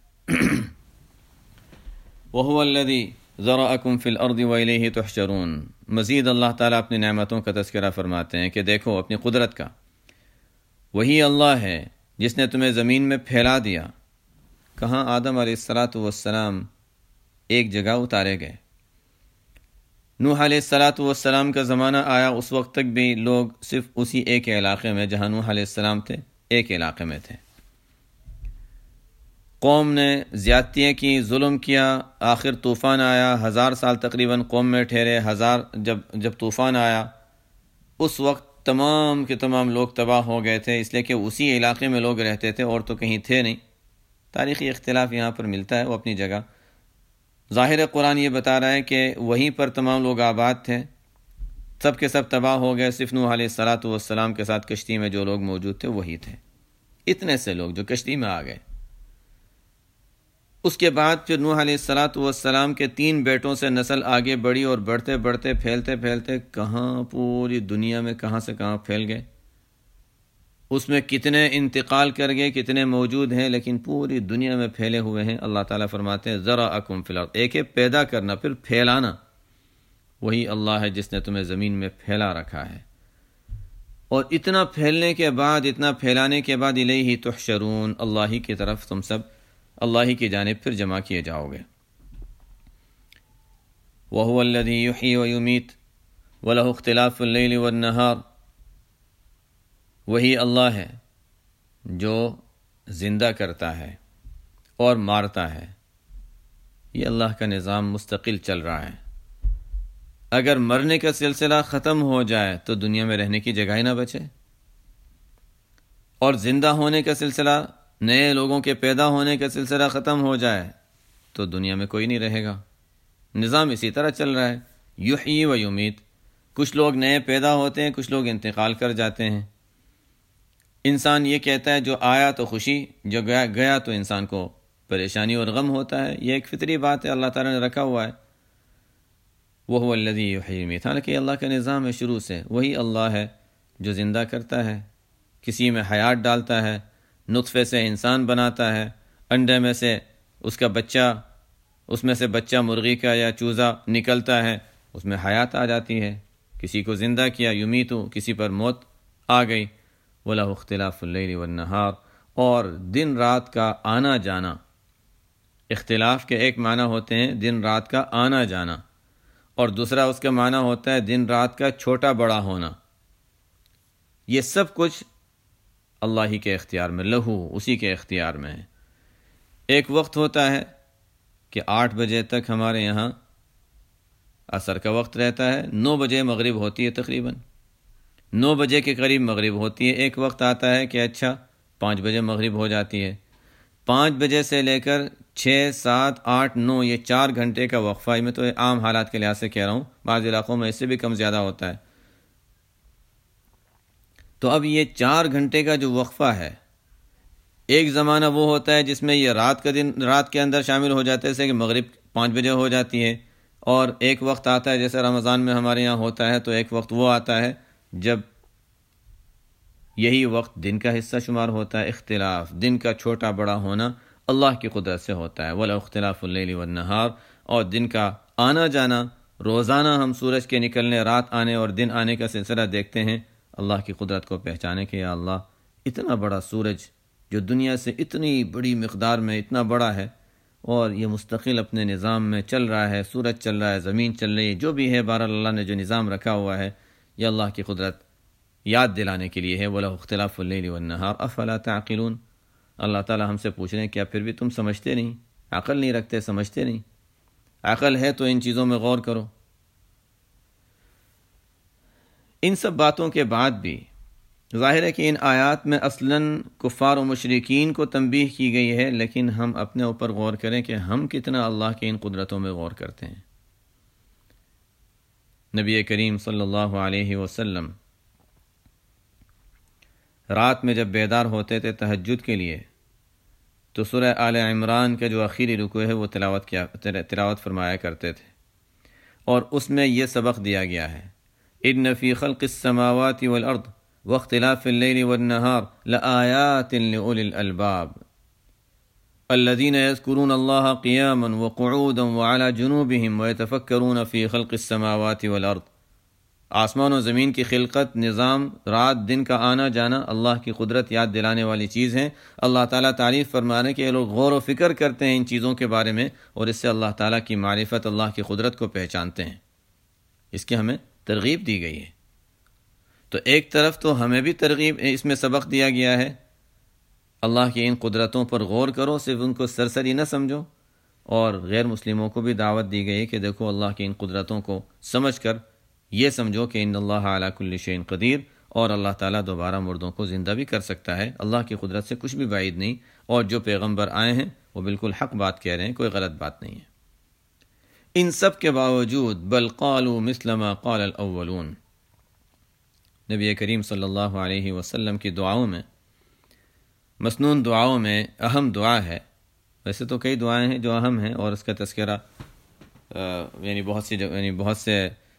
وَهُوَ الَّذِي ذَرَأَكُمْ فِي الْأَرْضِ وَإِلَيْهِ تُحْشَرُونَ، مزید اللہ تعالیٰ اپنی نعمتوں کا تذکرہ فرماتے ہیں کہ دیکھو اپنی قدرت کا، وہی اللہ ہے جس نے تمہیں زمین میں پھیلا دیا۔ کہاں آدم علیہ الصلاۃ والسلام ایک جگہ اتارے گئے، نوح علیہ الصلاۃ والسلام کا زمانہ آیا، اس وقت تک بھی لوگ صرف اسی ایک علاقے میں جہاں نوح علیہ السلام تھے ایک علاقے میں تھے۔ قوم نے زیادتیاں کی، ظلم کیا، آخر طوفان آیا، ہزار سال تقریباً قوم میں ٹھہرے۔ ہزار جب جب طوفان آیا اس وقت تمام کے تمام لوگ تباہ ہو گئے تھے، اس لیے کہ اسی علاقے میں لوگ رہتے تھے اور تو کہیں تھے نہیں۔ تاریخی اختلاف یہاں پر ملتا ہے، وہ اپنی جگہ۔ ظاہر قرآن یہ بتا رہا ہے کہ وہیں پر تمام لوگ آباد تھے، سب کے سب تباہ ہو گئے، صرف نوح علیہ الصلاۃ والسلام کے ساتھ کشتی میں جو لوگ موجود تھے وہی تھے، اتنے سے لوگ جو کشتی میں آ گئے۔ اس کے بعد پھر نوح علیہ الصلاۃ والسلام کے تین بیٹوں سے نسل آگے بڑھی اور بڑھتے بڑھتے پھیلتے پھیلتے کہاں پوری دنیا میں کہاں سے کہاں پھیل گئے۔ اس میں کتنے انتقال کر گئے، کتنے موجود ہیں، لیکن پوری دنیا میں پھیلے ہوئے ہیں۔ اللہ تعالیٰ فرماتے ہیں ذرأکم فی الارض، ایک ہے پیدا کرنا پھر پھیلانا، وہی اللہ ہے جس نے تمہیں زمین میں پھیلا رکھا ہے۔ اور اتنا پھیلنے کے بعد، اتنا پھیلانے کے بعد الیہ تحشرون، اللہ ہی کی طرف تم سب اللہ ہی کی جانب پھر جمع کیے جاؤ گے۔ وَهُوَ الَّذِي يُحْيِي وَيُمِيتُ وَلَهُ اخْتِلَافُ اللَّيْلِ وَالنَّهَارِ، وہی اللہ ہے جو زندہ کرتا ہے اور مارتا ہے۔ یہ اللہ کا نظام مستقل چل رہا ہے۔ اگر مرنے کا سلسلہ ختم ہو جائے تو دنیا میں رہنے کی جگہ ہی نہ بچے، اور زندہ ہونے کا سلسلہ، نئے لوگوں کے پیدا ہونے کا سلسلہ ختم ہو جائے تو دنیا میں کوئی نہیں رہے گا۔ نظام اسی طرح چل رہا ہے، یحیی و یمیت۔ کچھ لوگ نئے پیدا ہوتے ہیں، کچھ لوگ انتقال کر جاتے ہیں۔ انسان یہ کہتا ہے جو آیا تو خوشی، جو گیا گیا تو انسان کو پریشانی اور غم ہوتا ہے۔ یہ ایک فطری بات ہے، اللہ تعالیٰ نے رکھا ہوا ہے۔ وَهُوَ الَّذِي يُحْيِي وَيُمِيتُ، حالانکہ یہ اللہ کا نظام ہے شروع سے۔ وہی اللہ ہے جو زندہ کرتا ہے، کسی میں حیات ڈالتا ہے، نطفے سے انسان بناتا ہے، انڈے میں سے اس کا بچہ، اس میں سے بچہ مرغی کا یا چوزا نکلتا ہے، اس میں حیات آ جاتی ہے، کسی کو زندہ کیا، یمیتو، کسی پر موت آ گئی۔ وَلَهُ اخْتِلَافُ اللَّيْلِ وَالنَّهَارِ، اور دن رات کا آنا جانا۔ اختلاف کے ایک معنی ہوتے ہیں دن رات کا آنا جانا، اور دوسرا اس کا معنی ہوتا ہے دن رات کا چھوٹا بڑا ہونا۔ یہ سب کچھ اللہ ہی کے اختیار میں، لہو، اسی کے اختیار میں ہے۔ ایک وقت ہوتا ہے کہ آٹھ بجے تک ہمارے یہاں عصر کا وقت رہتا ہے، نو بجے مغرب ہوتی ہے، تقریباً نو بجے کے قریب مغرب ہوتی ہے۔ ایک وقت آتا ہے کہ اچھا پانچ بجے مغرب ہو جاتی ہے۔ پانچ بجے سے لے کر چھ سات آٹھ نو، یہ چار گھنٹے کا وقفہ، میں تو عام حالات کے لحاظ سے کہہ رہا ہوں، بعض علاقوں میں اس سے بھی کم زیادہ ہوتا ہے۔ تو اب یہ چار گھنٹے کا جو وقفہ ہے، ایک زمانہ وہ ہوتا ہے جس میں یہ رات کا دن رات کے اندر شامل ہو جاتا ہے، جیسے کہ مغرب پانچ بجے ہو جاتی ہے، اور ایک وقت آتا ہے جیسے رمضان میں ہمارے یہاں ہوتا ہے، تو ایک وقت وہ آتا ہے جب یہی وقت دن کا حصہ شمار ہوتا ہے۔ اختلاف، دن کا چھوٹا بڑا ہونا اللہ کی قدرت سے ہوتا ہے۔ وَلَا اخْتِلَافُ اللَّيْلِ وَالنَّهَارِ، اور دن کا آنا جانا، روزانہ ہم سورج کے نکلنے، رات آنے اور دن آنے کا سلسلہ دیکھتے ہیں، اللہ کی قدرت کو پہچانے کہ یا اللہ، اتنا بڑا سورج جو دنیا سے اتنی بڑی مقدار میں اتنا بڑا ہے، اور یہ مستقل اپنے نظام میں چل رہا ہے، سورج چل رہا ہے، زمین چل رہی ہے، جو بھی ہے بہرحال اللہ نے جو نظام رکھا ہوا ہے، یہ اللہ کی قدرت یاد دلانے کے لیے ہے۔ وَلَهُ اخْتِلَافُ اللَّيْلِ وَالنَّهَارِ أَفَلَا تَعْقِلُونَ، اللہ تعالیٰ ہم سے پوچھ رہے ہیں کیا پھر بھی تم سمجھتے نہیں، عقل نہیں رکھتے، سمجھتے نہیں؟ عقل ہے تو ان چیزوں میں غور کرو۔ ان سب باتوں کے بعد بھی ظاہر ہے کہ ان آیات میں اصلاً کفار و مشرکین کو تنبیہ کی گئی ہے، لیکن ہم اپنے اوپر غور کریں کہ ہم کتنا اللہ کی ان قدرتوں میں غور کرتے ہیں۔ نبی کریم صلی اللہ علیہ وسلم رات میں جب بیدار ہوتے تھے تہجد کے لیے، تو سورہ آل عمران کا جو آخری رکوع ہے وہ تلاوت کیا تلاوت فرمایا کرتے تھے، اور اس میں یہ سبق دیا گیا ہے، ان فی خلق السماوات والارض واختلاف اللیل والنہار لآیات لأولی الالباب الذین یذکرون اللہ قیاما وقعودا وعلی جنوبہم ویتفکرون فی خلق السماوات والارض۔ آسمان و زمین کی خلقت، نظام، رات دن کا آنا جانا اللہ کی قدرت یاد دلانے والی چیز ہے۔ اللہ تعالیٰ تعریف فرمانے کہ یہ لوگ غور و فکر کرتے ہیں ان چیزوں کے بارے میں، اور اس سے اللہ تعالیٰ کی معرفت، اللہ کی قدرت کو پہچانتے ہیں۔ اس کی ہمیں ترغیب دی گئی ہے۔ تو ایک طرف تو ہمیں بھی ترغیب اس میں سبق دیا گیا ہے، اللہ کی ان قدرتوں پر غور کرو، صرف ان کو سرسری نہ سمجھو، اور غیر مسلموں کو بھی دعوت دی گئی کہ دیکھو اللہ کی ان قدرتوں کو سمجھ کر یہ سمجھو کہ ان اللہ علی کل شیء قدیر، اور اللہ تعالیٰ دوبارہ مردوں کو زندہ بھی کر سکتا ہے، اللہ کی قدرت سے کچھ بھی بعید نہیں، اور جو پیغمبر آئے ہیں وہ بالکل حق بات کہہ رہے ہیں، کوئی غلط بات نہیں ہے۔ ان سب کے باوجود بل قالوا مثل ما قال الاولون، نبی کریم صلی اللہ علیہ وسلم کی دعاؤں میں، مسنون دعاؤں میں اہم دعا ہے، ویسے تو کئی دعائیں ہیں جو اہم ہیں اور اس کا تذکرہ یعنی بہت سی یعنی بہت سے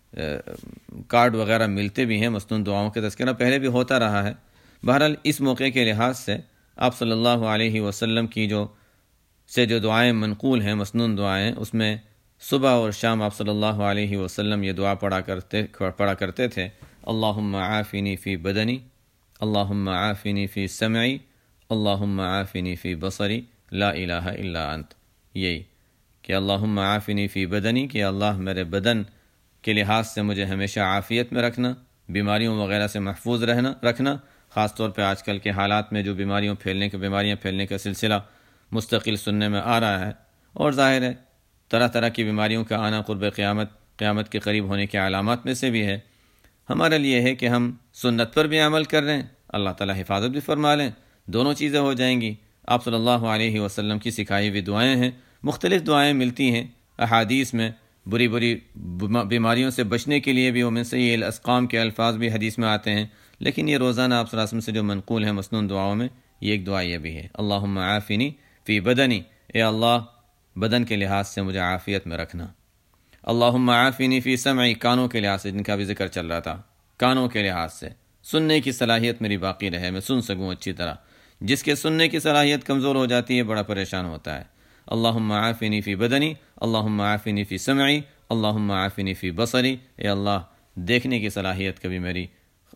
کارڈ وغیرہ ملتے بھی ہیں، مسنون دعاؤں کا تذکرہ پہلے بھی ہوتا رہا ہے۔ بہرحال اس موقع کے لحاظ سے آپ صلی اللہ علیہ وسلم کی جو سے جو دعائیں منقول ہیں، مسنون دعائیں، اس میں صبح اور شام آپ صلی اللہ علیہ وسلم یہ دعا پڑھا کرتے پڑھا کرتے تھے، اللہم عافنی فی بدنی، اللہم عافنی فی سمعی، اللہم عافنی فی بصری، لا الہ الا انت، یہی کہ اللہم عافنی فی بدنی، کہ اللہ میرے بدن کے لحاظ سے مجھے ہمیشہ عافیت میں رکھنا، بیماریوں وغیرہ سے محفوظ رہنا رکھنا خاص طور پہ آج کل کے حالات میں جو بیماریوں پھیلنے کے بیماریاں پھیلنے کا سلسلہ مستقل سننے میں آ رہا ہے، اور ظاہر ہے طرح طرح کی بیماریوں کا آنا قرب قیامت قیامت کے قریب ہونے کے علامات میں سے بھی ہے۔ ہمارے لیے ہے کہ ہم سنت پر بھی عمل کر رہے ہیں، اللہ تعالیٰ حفاظت بھی فرما لیں، دونوں چیزیں ہو جائیں گی۔ آپ صلی اللہ علیہ وسلم کی سکھائی ہوئی دعائیں ہیں، مختلف دعائیں ملتی ہیں احادیث میں، بری بری بیماریوں سے بچنے کے لیے بھی، ومن سیئ الاسقام کے الفاظ بھی حدیث میں آتے ہیں، لیکن یہ روزانہ آپ صلی اللہ علیہ وسلم سے جو منقول ہے مسنون دعاؤں میں، یہ ایک دعا یہ بھی ہے، اللہم عافنی فی بدنی، اے اللہ بدن کے لحاظ سے مجھے عافیت میں رکھنا، اللہم عافنی فی سمعی، کانوں کے لحاظ سے، جن کا بھی ذکر چل رہا تھا، کانوں کے لحاظ سے سننے کی صلاحیت میری باقی رہے، میں سن سکوں اچھی طرح، جس کے سننے کی صلاحیت کمزور ہو جاتی ہے بڑا پریشان ہوتا ہے۔ اللہم عافنی فی بدنی، اللہم عافنی فی سمعی، اللہم عافنی فی بصری، اے اللہ دیکھنے کی صلاحیت کبھی میری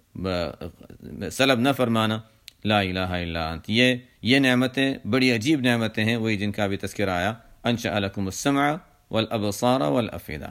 سلب نہ فرمانا، لا الہ الا انت۔ یہ یہ نعمتیں بڑی عجیب نعمتیں ہیں، وہی جن کا بھی تذکرہ آیا، انشأ لکم السمع والابصار والافئدہ۔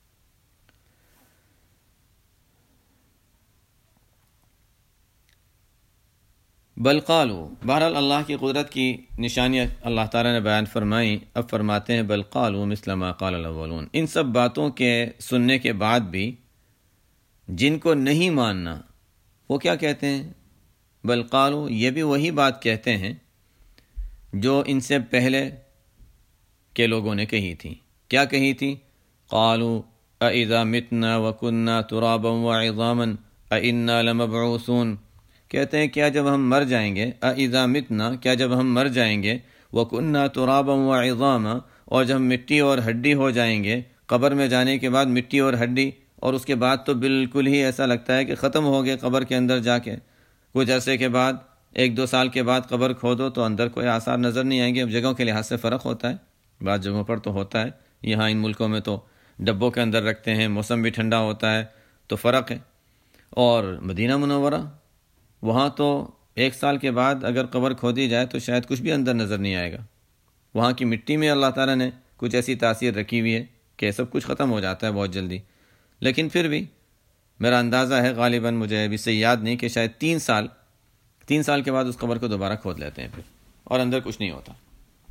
بل قالوا، بہرحال اللہ کی قدرت کی نشانیاں اللہ تعالیٰ نے بیان فرمائیں، اب فرماتے ہیں بل قالوا مثل ما قال الاولون، ان سب باتوں کے سننے کے بعد بھی جن کو نہیں ماننا وہ کیا کہتے ہیں؟ بل قالوا، یہ بھی وہی بات کہتے ہیں جو ان سے پہلے کے لوگوں نے کہی تھی۔ کیا کہی تھی؟ قالوا اذا متنا وكنا ترابا وعظاما ائنا لمبعوثون، کہتے ہیں کیا جب ہم مر جائیں گے، اذا متنا، کیا جب ہم مر جائیں گے، وكنا ترابا وعظاما، اور جب مٹی اور ہڈی ہو جائیں گے، قبر میں جانے کے بعد مٹی اور ہڈی، اور اس کے بعد تو بالکل ہی ایسا لگتا ہے کہ ختم ہو گئے قبر کے اندر جا کے، کچھ عرصے کے بعد، ایک دو سال کے بعد قبر کھودو تو اندر کوئی آثار نظر نہیں آئیں گے۔ اب جگہوں کے لحاظ سے فرق ہوتا ہے، بعض جگہوں پر تو ہوتا ہے، یہاں ان ملکوں میں تو ڈبوں کے اندر رکھتے ہیں، موسم بھی ٹھنڈا ہوتا ہے تو فرق ہے، اور مدینہ منورہ وہاں تو ایک سال کے بعد اگر قبر کھودی جائے تو شاید کچھ بھی اندر نظر نہیں آئے گا۔ وہاں کی مٹی میں اللہ تعالیٰ نے کچھ ایسی تاثیر رکھی ہوئی ہے کہ سب کچھ ختم ہو جاتا ہے بہت جلدی، لیکن پھر بھی میرا اندازہ ہے، غالباً مجھے ابھی سے یاد نہیں، کہ شاید تین سال تین سال کے بعد اس قبر کو دوبارہ کھود لیتے ہیں پھر، اور اندر کچھ نہیں ہوتا۔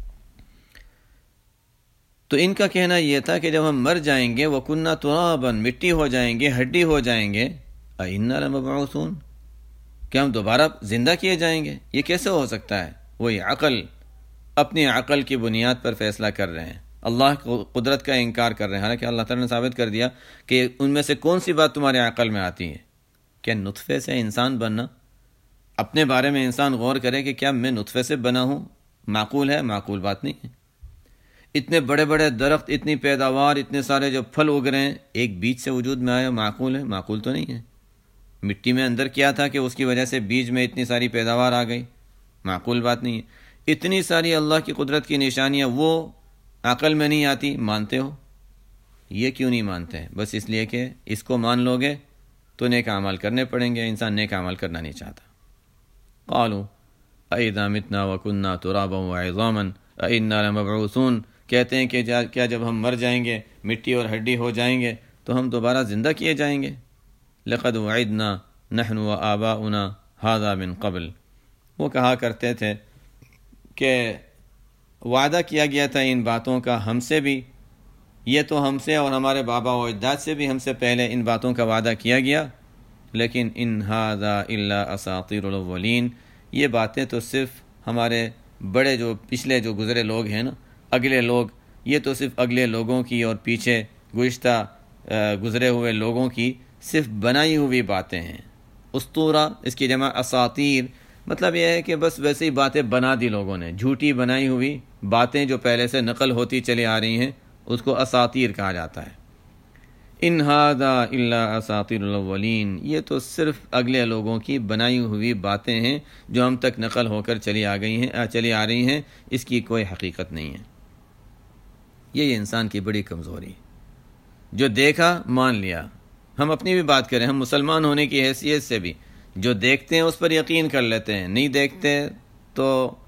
تو ان کا کہنا یہ تھا کہ جب ہم مر جائیں گے، وَكُنَّا تُرَابًا، مٹی ہو جائیں گے، ہڈی ہو جائیں گے، أَإِنَّا لَمَبْعُوثُونَ، کہ ہم دوبارہ زندہ کیے جائیں گے، یہ کیسے ہو سکتا ہے؟ وہی عقل، اپنی عقل کی بنیاد پر فیصلہ کر رہے ہیں، اللہ کو قدرت کا انکار کر رہے ہیں، حالانکہ اللہ تعالیٰ نے ثابت کر دیا کہ ان میں سے کون سی بات تمہارے عقل میں آتی ہے؟ کیا نطفے سے انسان بننا؟ اپنے بارے میں انسان غور کرے کہ کیا میں نطفے سے بنا ہوں؟ معقول ہے؟ معقول بات نہیں ہے۔ اتنے بڑے بڑے درخت، اتنی پیداوار، اتنے سارے جو پھل اگ رہے ہیں، ایک بیج سے وجود میں آیا، معقول ہے؟ معقول تو نہیں ہے۔ مٹی میں اندر کیا تھا کہ اس کی وجہ سے بیج میں اتنی ساری پیداوار آ گئی؟ معقول بات نہیں ہے۔ اتنی ساری اللہ کی قدرت کی نشانیاں وہ عقل میں نہیں آتی، مانتے ہو؟ یہ کیوں نہیں مانتے ہیں؟ بس اس لیے کہ اس کو مان لو گے تو نیک اعمال کرنے پڑیں گے، انسان نیک اعمال کرنا نہیں چاہتا۔ قالوا اذا متنا وكنا ترابا وعظاما أإنا لمبعوثون، کہتے ہیں کہ کیا جب ہم مر جائیں گے، مٹی اور ہڈی ہو جائیں گے، تو ہم دوبارہ زندہ کیے جائیں گے. لقد وعدنا نحن وآباؤنا هذا من قبل. وہ کہا کرتے تھے کہ وعدہ کیا گیا تھا ان باتوں کا ہم سے بھی، یہ تو ہم سے اور ہمارے بابا و اجداد سے بھی ہم سے پہلے ان باتوں کا وعدہ کیا گیا، لیکن ان ھذا الا اساطیر الاولین، یہ باتیں تو صرف ہمارے بڑے جو پچھلے جو گزرے لوگ ہیں نا، اگلے لوگ، یہ تو صرف اگلے لوگوں کی اور پیچھے گزشتہ گزرے ہوئے لوگوں کی صرف بنائی ہوئی باتیں ہیں. اسطورہ اس کی جمع اساطیر، مطلب یہ ہے کہ بس ویسے ہی باتیں بنا دی لوگوں نے، جھوٹی بنائی ہوئی باتیں جو پہلے سے نقل ہوتی چلی آ رہی ہیں، اس کو اساطیر کہا جاتا ہے. ان ھذا الا اساطیر الاولین، یہ تو صرف اگلے لوگوں کی بنائی ہوئی باتیں ہیں جو ہم تک نقل ہو کر چلی آ گئی ہیں چلی آ رہی ہیں، اس کی کوئی حقیقت نہیں ہے. یہ انسان کی بڑی کمزوری، جو دیکھا مان لیا. ہم اپنی بھی بات کریں، ہم مسلمان ہونے کی حیثیت سے بھی جو دیکھتے ہیں اس پر یقین کر لیتے ہیں، نہیں دیکھتے تو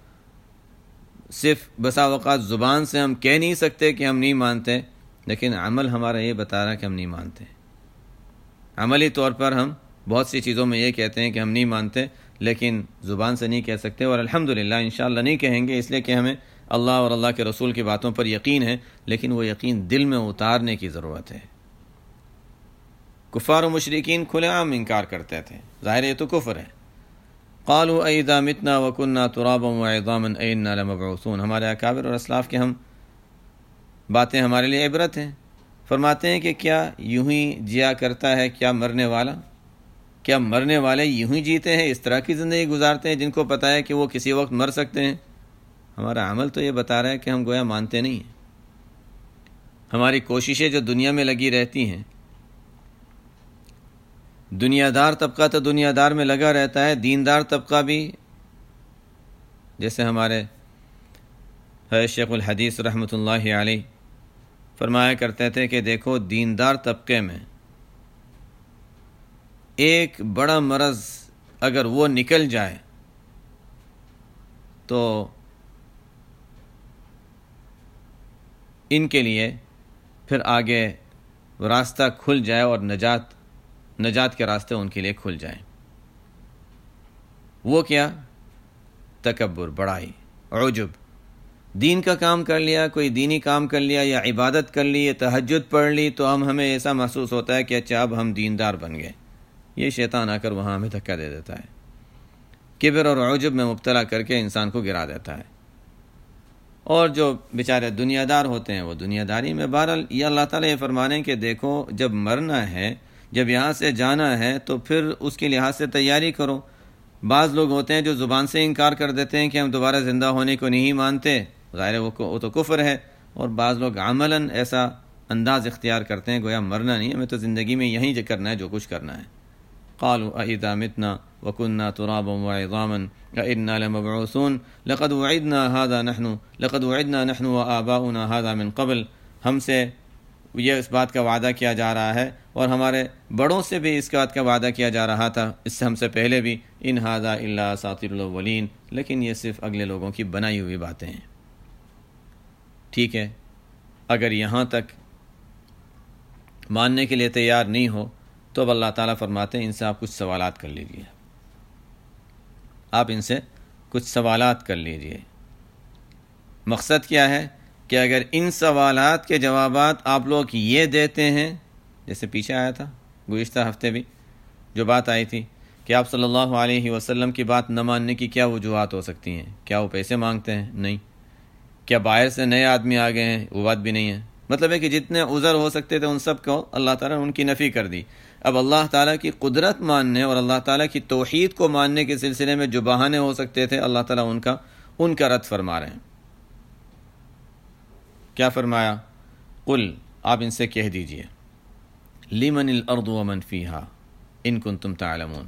صرف بسا اوقات زبان سے ہم کہہ نہیں سکتے کہ ہم نہیں مانتے، لیکن عمل ہمارا یہ بتا رہا ہے کہ ہم نہیں مانتے. عملی طور پر ہم بہت سی چیزوں میں یہ کہتے ہیں کہ ہم نہیں مانتے، لیکن زبان سے نہیں کہہ سکتے، اور الحمدللہ انشاءاللہ نہیں کہیں گے، اس لیے کہ ہمیں اللہ اور اللہ کے رسول کی باتوں پر یقین ہے، لیکن وہ یقین دل میں اتارنے کی ضرورت ہے. کفار و مشرکین کھلے عام انکار کرتے تھے، ظاہر یہ تو کفر ہے. قالوا اذا متنا وكنا ترابا وعظاما انا لمبعوثون. ہمارے اکابر اور اسلاف کے ہم باتیں ہمارے لیے عبرت ہیں. فرماتے ہیں کہ کیا یوں ہی جیا کرتا ہے کیا مرنے والا؟ کیا مرنے والے یوں ہی جیتے ہیں، اس طرح کی زندگی گزارتے ہیں جن کو پتہ ہے کہ وہ کسی وقت مر سکتے ہیں؟ ہمارا عمل تو یہ بتا رہا ہے کہ ہم گویا مانتے نہیں ہیں. ہماری کوششیں جو دنیا میں لگی رہتی ہیں، دنیا دار طبقہ تو دنیا دار میں لگا رہتا ہے، دیندار طبقہ بھی، جیسے ہمارے شیخ الحدیث رحمۃ اللہ علیہ فرمایا کرتے تھے کہ دیکھو دیندار طبقے میں ایک بڑا مرض اگر وہ نکل جائے تو ان کے لیے پھر آگے راستہ کھل جائے اور نجات نجات کے راستے ان کے لیے کھل جائیں. وہ کیا؟ تکبر، بڑائی، عجب. دین کا کام کر لیا، کوئی دینی کام کر لیا یا عبادت کر لی، تہجد پڑھ لی، تو ہم ہمیں ایسا محسوس ہوتا ہے کہ اچھا اب ہم دیندار بن گئے. یہ شیطان آ کر وہاں ہمیں دھکا دے دیتا ہے، کبر اور عجب میں مبتلا کر کے انسان کو گرا دیتا ہے. اور جو بیچارے دنیا دار ہوتے ہیں وہ دنیا داری میں. بہرحال یہ اللہ تعالیٰ یہ فرمانے کہ دیکھو جب مرنا ہے، جب یہاں سے جانا ہے تو پھر اس کے لحاظ سے تیاری کرو. بعض لوگ ہوتے ہیں جو زبان سے انکار کر دیتے ہیں کہ ہم دوبارہ زندہ ہونے کو نہیں مانتے، ظاہر ہے وہ تو کفر ہے. اور بعض لوگ عملاً ایسا انداز اختیار کرتے ہیں گویا مرنا نہیں، ہمیں تو زندگی میں یہیں کرنا ہے جو کچھ کرنا ہے. قالوا اذا متنا وكنا ترابا وعظاما أئنا لمبعوثون لقد وعدنا هذا نحن لقد وعدنا نحن وآباؤنا هذا من قبل. ہم سے یہ اس بات کا وعدہ کیا جا رہا ہے اور ہمارے بڑوں سے بھی اس بات کا وعدہ کیا جا رہا تھا، اس سے ہم سے پہلے بھی. ان ھذا الا اساطیر الاولین، لیکن یہ صرف اگلے لوگوں کی بنائی ہوئی باتیں ہیں. ٹھیک ہے، اگر یہاں تک ماننے کے لیے تیار نہیں ہو تو اب اللہ تعالیٰ فرماتے ہیں ان سے آپ کچھ سوالات کر لیجئے. آپ ان سے کچھ سوالات کر لیجئے. مقصد کیا ہے کہ اگر ان سوالات کے جوابات آپ لوگ یہ دیتے ہیں، جیسے پیچھے آیا تھا گزشتہ ہفتے بھی جو بات آئی تھی کہ آپ صلی اللہ علیہ وسلم کی بات نہ ماننے کی کیا وجوہات ہو سکتی ہیں؟ کیا وہ پیسے مانگتے ہیں؟ نہیں. کیا باہر سے نئے آدمی آ گئے ہیں؟ وہ بات بھی نہیں ہے. مطلب ہے کہ جتنے عذر ہو سکتے تھے ان سب کو اللہ تعالیٰ نے ان کی نفی کر دی. اب اللہ تعالیٰ کی قدرت ماننے اور اللہ تعالیٰ کی توحید کو ماننے کے سلسلے میں جو بہانے ہو سکتے تھے اللہ تعالیٰ ان کا ان کا رد فرما رہے ہیں. کیا فرمایا؟ قل، آپ ان سے کہہ دیجئے، لمن الارض ومن فیہا ان کنتم تعلمون.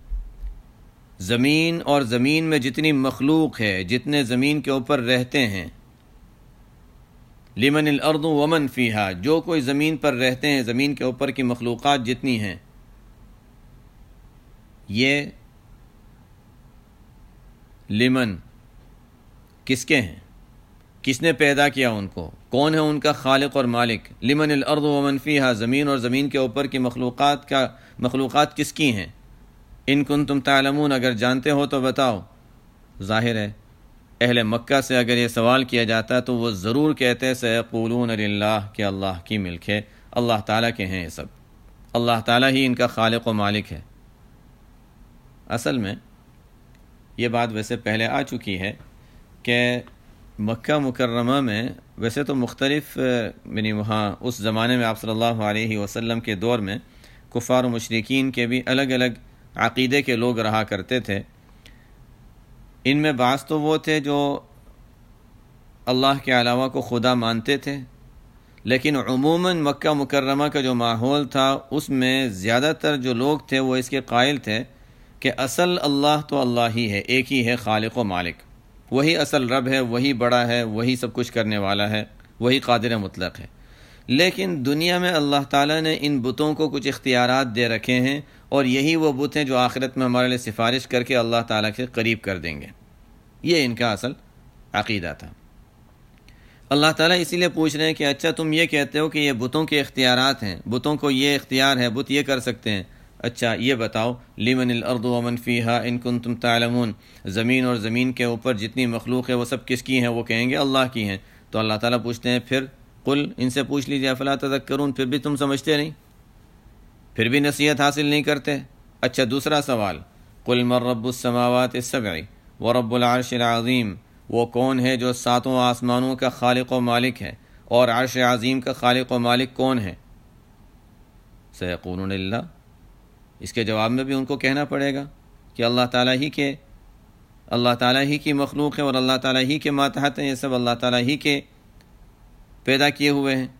زمین اور زمین میں جتنی مخلوق ہے، جتنے زمین کے اوپر رہتے ہیں، لمن الارض ومن فیہا، جو کوئی زمین پر رہتے ہیں، زمین کے اوپر کی مخلوقات جتنی ہیں، یہ لمن کس کے ہیں؟ کس نے پیدا کیا ان کو، کون ہے ان کا خالق اور مالک. لمن الارض ومن فیہا، زمین اور زمین کے اوپر کی مخلوقات کا مخلوقات کس کی ہیں. ان کنتم تعلمون، اگر جانتے ہو تو بتاؤ. ظاہر ہے اہل مکہ سے اگر یہ سوال کیا جاتا تو وہ ضرور کہتے سیقولون للہ، کہ اللہ کی ملک ہے، اللہ تعالیٰ کے ہیں یہ سب، اللہ تعالیٰ ہی ان کا خالق و مالک ہے. اصل میں یہ بات ویسے پہلے آ چکی ہے کہ مکہ مکرمہ میں ویسے تو مختلف یعنی وہاں اس زمانے میں آپ صلی اللہ علیہ وسلم کے دور میں کفار و مشرکین کے بھی الگ الگ عقیدے کے لوگ رہا کرتے تھے. ان میں بعض تو وہ تھے جو اللہ کے علاوہ کو خدا مانتے تھے، لیکن عموماً مکہ مکرمہ کا جو ماحول تھا اس میں زیادہ تر جو لوگ تھے وہ اس کے قائل تھے کہ اصل اللہ تو اللہ ہی ہے، ایک ہی ہے خالق و مالک، وہی اصل رب ہے، وہی بڑا ہے، وہی سب کچھ کرنے والا ہے، وہی قادر مطلق ہے. لیکن دنیا میں اللہ تعالیٰ نے ان بتوں کو کچھ اختیارات دے رکھے ہیں، اور یہی وہ بت ہیں جو آخرت میں ہمارے لیے سفارش کر کے اللہ تعالیٰ کے قریب کر دیں گے. یہ ان کا اصل عقیدہ تھا. اللہ تعالیٰ اسی لیے پوچھ رہے ہیں کہ اچھا تم یہ کہتے ہو کہ یہ بتوں کے اختیارات ہیں، بتوں کو یہ اختیار ہے، بت یہ کر سکتے ہیں. اچھا یہ بتاؤ لمن الارض ومن فیہا ان کنتم تعلمون، زمین اور زمین کے اوپر جتنی مخلوق ہے وہ سب کس کی ہیں؟ وہ کہیں گے اللہ کی ہیں. تو اللہ تعالیٰ پوچھتے ہیں پھر قل، ان سے پوچھ لیجیے افلا تذکرون، پھر بھی تم سمجھتے نہیں، پھر بھی نصیحت حاصل نہیں کرتے. اچھا دوسرا سوال، قل من رب السماوات السبع ورب العرش العظیم، وہ کون ہے جو ساتوں آسمانوں کا خالق و مالک ہے اور عرش عظیم کا خالق و مالک کون ہے؟ سیقولون اللہ. اس کے جواب میں بھی ان کو کہنا پڑے گا کہ اللہ تعالیٰ ہی کے اللہ تعالیٰ ہی کی مخلوق ہے اور اللہ تعالیٰ ہی کے ماتحت ہیں، یہ سب اللہ تعالیٰ ہی کے پیدا کیے ہوئے ہیں.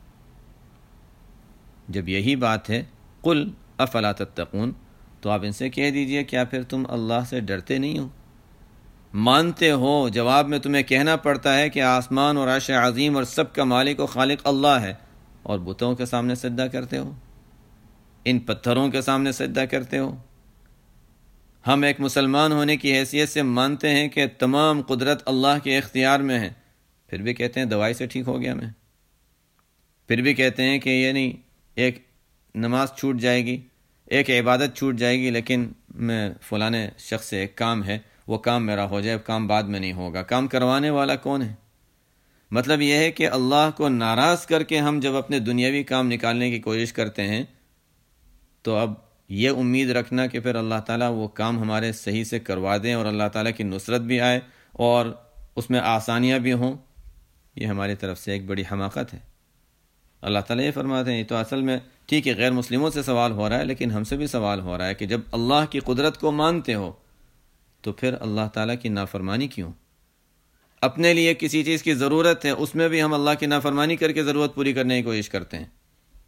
جب یہی بات ہے قل افلا تتقون، تو آپ ان سے کہہ دیجئے کیا پھر تم اللہ سے ڈرتے نہیں ہو؟ مانتے ہو، جواب میں تمہیں کہنا پڑتا ہے کہ آسمان اور عرش عظیم اور سب کا مالک و خالق اللہ ہے، اور بتوں کے سامنے سجدہ کرتے ہو، ان پتھروں کے سامنے سجدہ کرتے ہو. ہم ایک مسلمان ہونے کی حیثیت سے مانتے ہیں کہ تمام قدرت اللہ کے اختیار میں ہے، پھر بھی کہتے ہیں دوائی سے ٹھیک ہو گیا میں، پھر بھی کہتے ہیں کہ یعنی ایک نماز چھوٹ جائے گی، ایک عبادت چھوٹ جائے گی، لیکن میں فلانے شخص سے ایک کام ہے، وہ کام میرا ہو جائے، کام بعد میں نہیں ہوگا. کام کروانے والا کون ہے؟ مطلب یہ ہے کہ اللہ کو ناراض کر کے ہم جب اپنے دنیاوی کام نکالنے کی کوشش کرتے ہیں تو اب یہ امید رکھنا کہ پھر اللہ تعالیٰ وہ کام ہمارے صحیح سے کروا دیں اور اللہ تعالیٰ کی نصرت بھی آئے اور اس میں آسانیاں بھی ہوں، یہ ہماری طرف سے ایک بڑی حماقت ہے. اللہ تعالیٰ یہ فرماتے ہیں، یہ تو اصل میں ٹھیک ہے غیر مسلموں سے سوال ہو رہا ہے، لیکن ہم سے بھی سوال ہو رہا ہے کہ جب اللہ کی قدرت کو مانتے ہو تو پھر اللہ تعالیٰ کی نافرمانی کیوں؟ اپنے لیے کسی چیز کی ضرورت ہے، اس میں بھی ہم اللہ کی نافرمانی کر کے ضرورت پوری کرنے کی کوشش کرتے ہیں.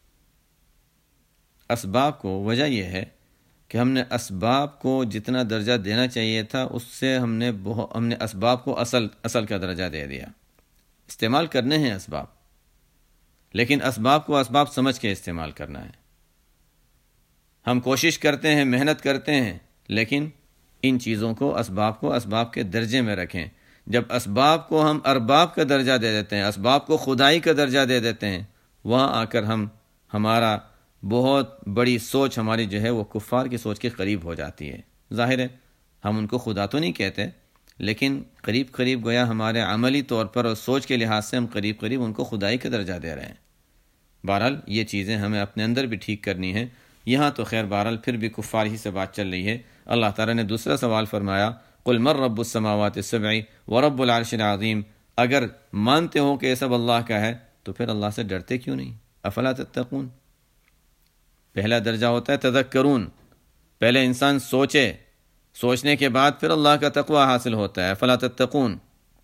اسباب کو وجہ یہ ہے کہ ہم نے اسباب کو جتنا درجہ دینا چاہیے تھا اس سے ہم نے بہت ہم نے اسباب کو اصل اصل کا درجہ دے دیا. استعمال کرنے ہیں اسباب، لیکن اسباب کو اسباب سمجھ کے استعمال کرنا ہے. ہم کوشش کرتے ہیں، محنت کرتے ہیں، لیکن ان چیزوں کو اسباب کو اسباب کے درجے میں رکھیں. جب اسباب کو ہم ارباب کا درجہ دے دیتے ہیں، اسباب کو خدائی کا درجہ دے دیتے ہیں، وہاں آ کر ہم ہمارا بہت بڑی سوچ ہماری جو ہے وہ کفار کی سوچ کے قریب ہو جاتی ہے. ظاہر ہے ہم ان کو خدا تو نہیں کہتے، لیکن قریب قریب گویا ہمارے عملی طور پر اور سوچ کے لحاظ سے ہم قریب قریب ان کو خدائی کا درجہ دے رہے ہیں. بہرحال یہ چیزیں ہمیں اپنے اندر بھی ٹھیک کرنی ہیں. یہاں تو خیر بہرحال پھر بھی کفار ہی سے بات چل رہی ہے. اللہ تعالیٰ نے دوسرا سوال فرمایا، قل من رب السماوات السبع ورب العرش العظیم. اگر مانتے ہو کہ یہ سب اللہ کا ہے تو پھر اللہ سے ڈرتے کیوں نہیں؟ افلا تتقون. پہلا درجہ ہوتا ہے تذکرون، پہلے انسان سوچے، سوچنے کے بعد پھر اللہ کا تقوی حاصل ہوتا ہے. افلا تتقون.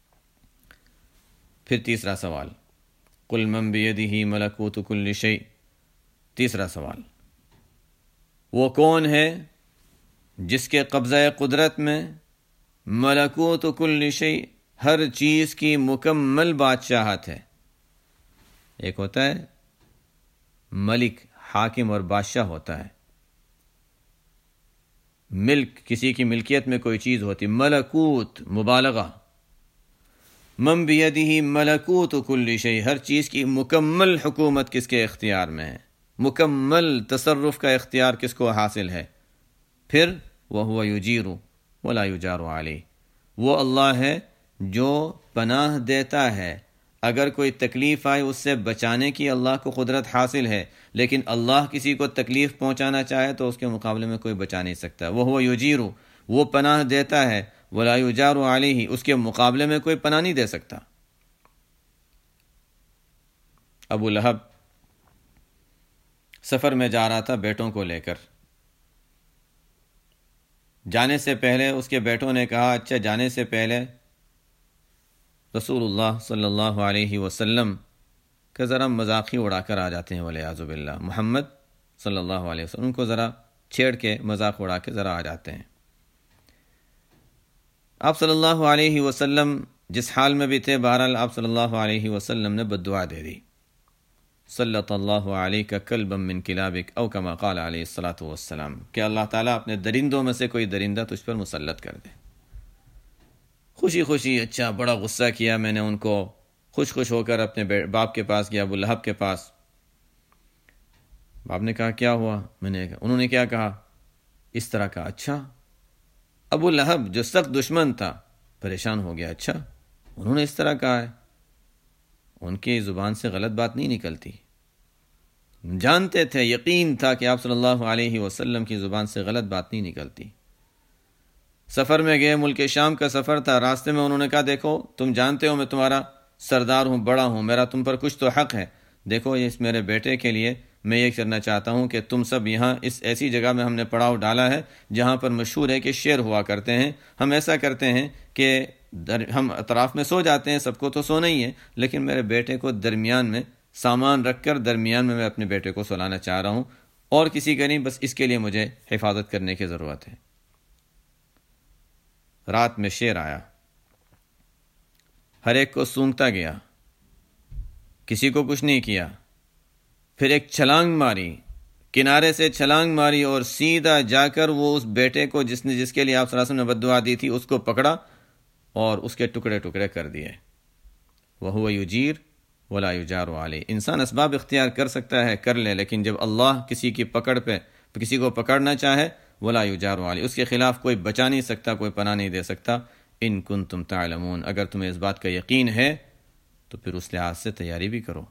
پھر تیسرا سوال، قل من بیدہ ملکوت کل شیء. تیسرا سوال، وہ کون ہے جس کے قبضہ قدرت میں ملکوت کل شیء، ہر چیز کی مکمل بادشاہت ہے. ایک ہوتا ہے ملک، حاکم اور بادشاہ ہوتا ہے. ملک، کسی کی ملکیت میں کوئی چیز ہوتی، ملکوت مبالغہ. من بیدہ ملکوت کل شیء، ہر چیز کی مکمل حکومت کس کے اختیار میں ہے، مکمل تصرف کا اختیار کس کو حاصل ہے؟ پھر وہو یجیر ولا یجار علیہ، وہ اللہ ہے جو پناہ دیتا ہے، اگر کوئی تکلیف آئے اس سے بچانے کی اللہ کو قدرت حاصل ہے، لیکن اللہ کسی کو تکلیف پہنچانا چاہے تو اس کے مقابلے میں کوئی بچا نہیں سکتا۔ وہو یجیر، وہ پناہ دیتا ہے، ولا یجار علیہ، اس کے مقابلے میں کوئی پناہ نہیں دے سکتا۔ ابو لہب سفر میں جا رہا تھا بیٹوں کو لے کر، جانے سے پہلے اس کے بیٹوں نے کہا اچھا جانے سے پہلے رسول اللہ صلی اللہ علیہ وسلم کا ذرا مذاق ہی اڑا کر آ جاتے ہیں، والعیاذ باللہ، محمد صلی اللہ علیہ وسلم ان کو ذرا چھیڑ کے مذاق اڑا کے ذرا آ جاتے ہیں۔ آپ صلی اللہ علیہ وسلم جس حال میں بھی تھے، بہرحال آپ صلی اللہ علیہ وسلم نے بد دعا دے دی، صلت اللہ علیک کلبا من کلابک، او کما قال علیہ الصلاۃ والسلام، کہ اللہ تعالیٰ اپنے درندوں میں سے کوئی درندہ تجھ پر مسلط کر دے۔ خوشی خوشی، اچھا بڑا غصہ کیا میں نے ان کو، خوش خوش ہو کر اپنے باپ کے پاس گیا، ابو لہب کے پاس۔ باپ نے کہا کیا ہوا؟ میں نے کہا، انہوں نے کیا کہا؟ اس طرح کا۔ اچھا، ابو لہب جو سخت دشمن تھا پریشان ہو گیا، اچھا انہوں نے اس طرح کہا ہے، ان کی زبان سے غلط بات نہیں نکلتی، جانتے تھے، یقین تھا کہ آپ صلی اللہ علیہ وسلم کی زبان سے غلط بات نہیں نکلتی۔ سفر میں گئے، ملک شام کا سفر تھا، راستے میں انہوں نے کہا دیکھو تم جانتے ہو میں تمہارا سردار ہوں، بڑا ہوں، میرا تم پر کچھ تو حق ہے، دیکھو اس میرے بیٹے کے لیے میں یہ کرنا چاہتا ہوں کہ تم سب یہاں اس ایسی جگہ میں ہم نے پڑاؤ ڈالا ہے جہاں پر مشہور ہے کہ شیر ہوا کرتے ہیں، ہم ایسا کرتے ہیں کہ در ہم اطراف میں سو جاتے ہیں، سب کو تو سونا ہی ہے، لیکن میرے بیٹے کو درمیان میں سامان رکھ کر درمیان میں میں اپنے بیٹے کو سلانا چاہ رہا ہوں، اور کسی کا نہیں، بس اس کے لیے مجھے حفاظت کرنے کی ضرورت ہے۔ رات میں شیر آیا، ہر ایک کو سونگتا گیا، کسی کو کچھ نہیں کیا، پھر ایک چھلانگ ماری، کنارے سے چھلانگ ماری اور سیدھا جا کر وہ اس بیٹے کو جس نے جس کے لیے آپ صلی اللہ علیہ وسلم نے بد دعا دی تھی اس کو پکڑا اور اس کے ٹکڑے ٹکڑے کر دیے۔ وہو یجیر ولا یجار علیہ، انسان اسباب اختیار کر سکتا ہے، کر لے، لیکن جب اللہ کسی کی پکڑ پہ کسی کو پکڑنا چاہے، ولا یجار علیہ، اس کے خلاف کوئی بچا نہیں سکتا، کوئی پناہ نہیں دے سکتا۔ ان کنتم تعلمون، اگر تمہیں اس بات کا یقین ہے تو پھر اس لحاظ سے تیاری بھی کرو۔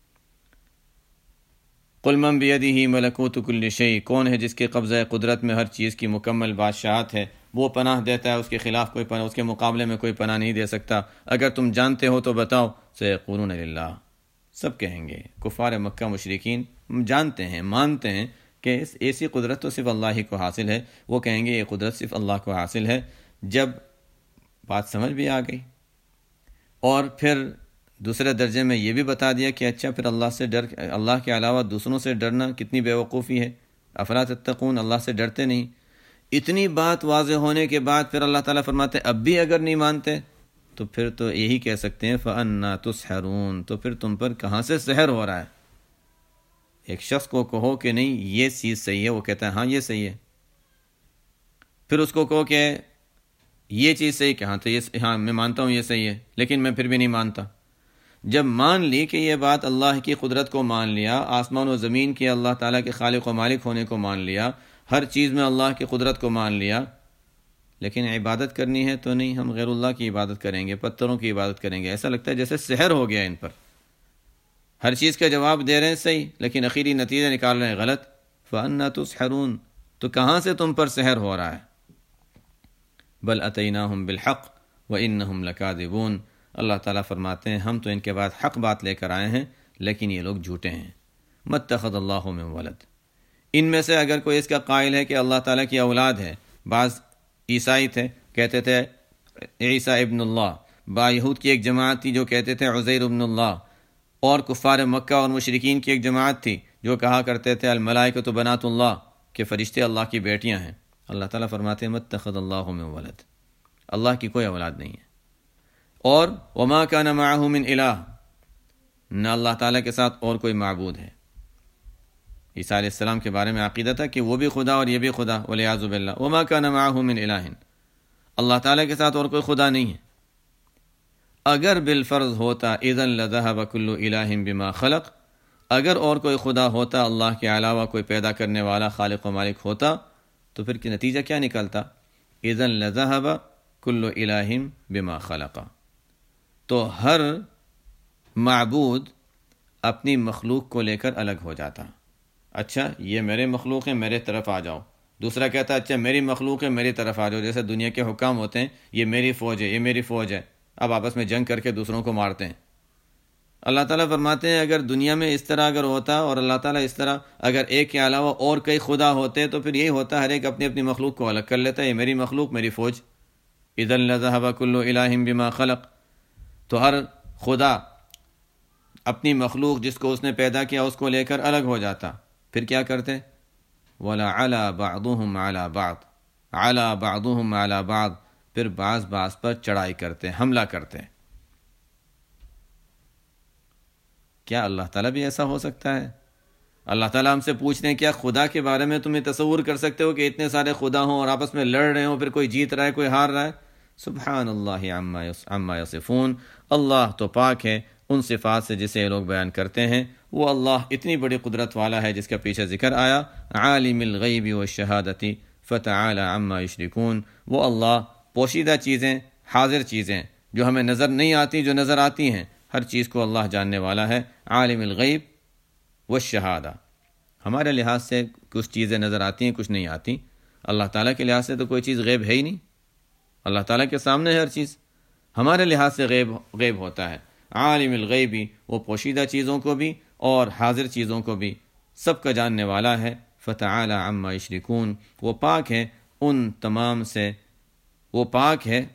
قل من بیدہ ملکوت کل شیء، کون ہے جس کے قبضہ قدرت میں ہر چیز کی مکمل بادشاہت ہے، وہ پناہ دیتا ہے، اس کے خلاف کوئی پناہ، اس کے مقابلے میں کوئی پناہ نہیں دے سکتا۔ اگر تم جانتے ہو تو بتاؤ، سیقولون للہ، سب کہیں گے، کفار مکہ مشرکین جانتے ہیں، مانتے ہیں کہ ایسی قدرت تو صرف اللہ ہی کو حاصل ہے، وہ کہیں گے یہ قدرت صرف اللہ کو حاصل ہے۔ جب بات سمجھ بھی آ گئی اور پھر دوسرے درجے میں یہ بھی بتا دیا کہ اچھا پھر اللہ سے ڈر، اللہ کے علاوہ دوسروں سے ڈرنا کتنی بے وقوفی ہے، افلا تتقون، اللہ سے ڈرتے نہیں۔ اتنی بات واضح ہونے کے بعد پھر اللہ تعالیٰ فرماتے اب بھی اگر نہیں مانتے تو پھر تو یہی کہہ سکتے ہیں فَأَنَّا تُسْحَرُونَ، تو پھر تم پر کہاں سے سحر ہو رہا ہے۔ ایک شخص کو کہو کہ نہیں یہ چیز صحیح ہے، وہ کہتا ہے ہاں یہ صحیح ہے، پھر اس کو کہو کہ یہ چیز صحیح، کہ ہاں تو یہ ہاں میں مانتا ہوں یہ صحیح ہے، لیکن میں پھر بھی نہیں مانتا۔ جب مان لی کہ یہ بات اللہ کی قدرت کو مان لیا، آسمان و زمین کے اللہ تعالیٰ کے خالق و مالک ہونے کو مان لیا، ہر چیز میں اللہ کی قدرت کو مان لیا، لیکن عبادت کرنی ہے تو نہیں، ہم غیر اللہ کی عبادت کریں گے، پتھروں کی عبادت کریں گے، ایسا لگتا ہے جیسے سحر ہو گیا ان پر، ہر چیز کا جواب دے رہے ہیں صحیح لیکن اخیری نتیجے نکال رہے ہیں غلط۔ فَأَنَّا تُسْحَرُونَ، تو کہاں سے تم پر سحر ہو رہا ہے۔ بل اتیناہم بالحق وانہم لکاذبون، اللہ تعالیٰ فرماتے ہیں ہم تو ان کے بعد حق بات لے کر آئے ہیں لیکن یہ لوگ جھوٹے ہیں۔ متخذ اللہ من ولد، ان میں سے اگر کوئی اس کا قائل ہے کہ اللہ تعالیٰ کی اولاد ہے، بعض عیسائی تھے کہتے تھے عیسیٰ ابن اللہ، با یہود کی ایک جماعت تھی جو کہتے تھے عزیر ابن اللہ، اور کفار مکہ اور مشرکین کی ایک جماعت تھی جو کہا کرتے تھے الملائکۃ بنات اللہ، کہ فرشتے اللہ کی بیٹیاں ہیں۔ اللہ تعالیٰ فرماتے ہیں متخذ اللہ من ولد، اللہ کی کوئی اولاد نہیں ہے، اور وما کان معہ من الہ، نہ اللہ تعالیٰ کے ساتھ اور کوئی معبود ہے۔ عیسیٰ علیہ السلام کے بارے میں عقیدہ تھا کہ وہ بھی خدا اور یہ بھی خدا، والعیاذ باللہ، وما کان معہ من الہ، اللہ تعالیٰ کے ساتھ اور کوئی خدا نہیں ہے۔ اگر بالفرض ہوتا اذن لذهب کل الہ بما خلق، اگر اور کوئی خدا ہوتا اللہ کے علاوہ، کوئی پیدا کرنے والا خالق و مالک ہوتا، تو پھر کی نتیجہ کیا نکلتا؟ اذن لذهب کل الہ بما خلق، تو ہر معبود اپنی مخلوق کو لے کر الگ ہو جاتا. اچھا یہ میرے مخلوق ہے، میرے طرف آ جاؤ. دوسرا کہتا ہے اچھا میری مخلوق ہے، میری طرف آ جاؤ. جیسے دنیا کے حکام ہوتے ہیں، یہ میری فوج ہے، یہ میری فوج ہے، اب آپس میں جنگ کر کے دوسروں کو مارتے ہیں. اللہ تعالیٰ فرماتے ہیں اگر دنیا میں اس طرح اگر ہوتا اور اللہ تعالیٰ اس طرح اگر ایک کے علاوہ اور کئی خدا ہوتے تو پھر یہی ہوتا، ہر ایک اپنی اپنی مخلوق کو الگ کر لیتا. یہ میری مخلوق، میری فوج. اذن لذهب کل الہ بما خلق، تو ہر خدا اپنی مخلوق جس کو اس نے پیدا کیا اس کو لے کر الگ ہو جاتا. پھر کیا کرتے؟ وَلَعَلَى بَعْضُهُمْ عَلَى بَعْضٍ، عَلَى بَعْضُهُمْ عَلَى بَعْضٍ، پھر بعض بعض پر چڑھائی کرتے، حملہ کرتے. کیا اللہ تعالیٰ بھی ایسا ہو سکتا ہے؟ اللہ تعالیٰ ہم سے پوچھتے ہیں کیا خدا کے بارے میں تمہیں تصور کر سکتے ہو کہ اتنے سارے خدا ہوں اور آپس میں لڑ رہے ہوں، پھر کوئی جیت رہا ہے کوئی ہار رہا ہے؟ سبحان اللہ عما عما یصفون، اللہ تو پاک ہے ان صفات سے جسے یہ لوگ بیان کرتے ہیں. وہ اللہ اتنی بڑی قدرت والا ہے جس کا پیچھے ذکر آیا، عالم الغیب والشہادۃ فتعالی عما یشرکون. وہ اللہ پوشیدہ چیزیں، حاضر چیزیں جو ہمیں نظر نہیں آتی، جو نظر آتی ہیں، ہر چیز کو اللہ جاننے والا ہے. عالم الغیب والشہادہ، ہمارے لحاظ سے کچھ چیزیں نظر آتی ہیں کچھ نہیں آتی، اللہ تعالیٰ کے لحاظ سے تو کوئی چیز غیب ہے ہی نہیں. اللہ تعالیٰ کے سامنے ہے ہر چیز، ہمارے لحاظ سے غیب غیب ہوتا ہے. عالم الغیبی، وہ پوشیدہ چیزوں کو بھی اور حاضر چیزوں کو بھی سب کا جاننے والا ہے. فتعالی عما یشرکون، وہ پاک ہے ان تمام سے، وہ پاک ہے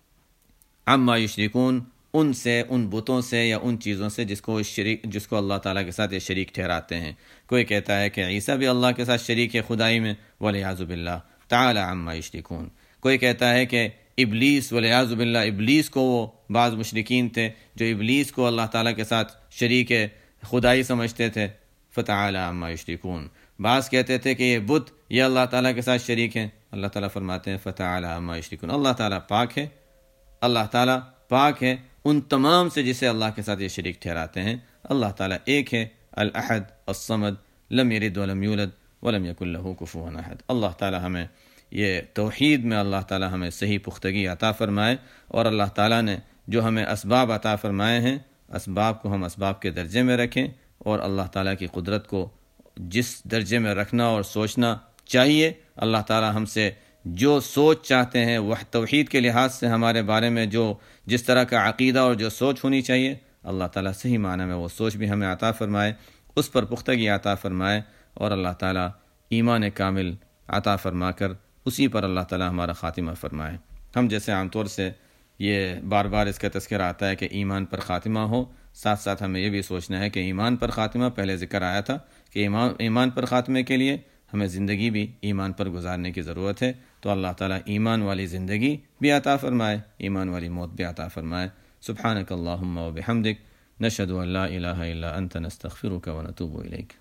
عما یشرکون، ان سے، ان بتوں سے یا ان چیزوں سے جس کو شریک جس کو اللہ تعالیٰ کے ساتھ یہ شریک ٹھہراتے ہیں. کوئی کہتا ہے کہ عیسیٰ بھی اللہ کے ساتھ شریک ہے خدائی میں، والعیاذ باللہ، تعالی عما یشرکون. کوئی کہتا ہے کہ ابلیس، والعیاذ باللہ، ابلیس کو، وہ بعض مشرکین تھے جو ابلیس کو اللہ تعالیٰ کے ساتھ شریک خدائی سمجھتے تھے. فتعالی عما یشرکون. بعض کہتے تھے کہ یہ بت یہ اللہ تعالیٰ کے ساتھ شریک ہیں. اللہ تعالیٰ فرماتے ہیں فتعالی عما یشرکون، اللہ تعالیٰ پاک ہے، اللہ تعالیٰ پاک ہے ان تمام سے جسے اللہ کے ساتھ یہ شریک ٹھہراتے ہیں. اللہ تعالیٰ ایک ہے، الاحد الصمد، لم یلد ولم یولد ولم یکن لہ کفوا احد. اللہ تعالیٰ ہمیں یہ توحید میں اللہ تعالیٰ ہمیں صحیح پختگی عطا فرمائے، اور اللہ تعالیٰ نے جو ہمیں اسباب عطا فرمائے ہیں اسباب کو ہم اسباب کے درجے میں رکھیں، اور اللہ تعالیٰ کی قدرت کو جس درجے میں رکھنا اور سوچنا چاہیے. اللہ تعالیٰ ہم سے جو سوچ چاہتے ہیں وہ توحید کے لحاظ سے ہمارے بارے میں جو جس طرح کا عقیدہ اور جو سوچ ہونی چاہیے، اللہ تعالیٰ صحیح معنی میں وہ سوچ بھی ہمیں عطا فرمائے، اس پر پختگی عطا فرمائے، اور اللہ تعالیٰ ایمان کامل عطا فرما کر اسی پر اللہ تعالیٰ ہمارا خاتمہ فرمائے. ہم جیسے عام طور سے یہ بار بار اس کا تذکرہ آتا ہے کہ ایمان پر خاتمہ ہو، ساتھ ساتھ ہمیں یہ بھی سوچنا ہے کہ ایمان پر خاتمہ پہلے ذکر آیا تھا کہ ایمان ایمان پر خاتمے کے لیے ہمیں زندگی بھی ایمان پر گزارنے کی ضرورت ہے. تو اللہ تعالیٰ ایمان والی زندگی بھی عطا فرمائے، ایمان والی موت بھی عطا فرمائے. سبحانک اللہم و بحمدک، نشہد ان لا الہ الا انت، نستغفرک و نتوب الیک.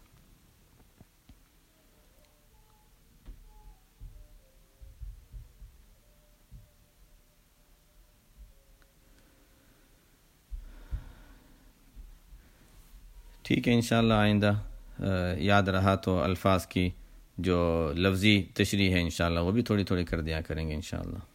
ٹھیک ہے، انشاءاللہ آئندہ یاد رہا تو الفاظ کی جو لفظی تشریح ہے انشاءاللہ وہ بھی تھوڑی تھوڑی کر دیا کریں گے انشاءاللہ.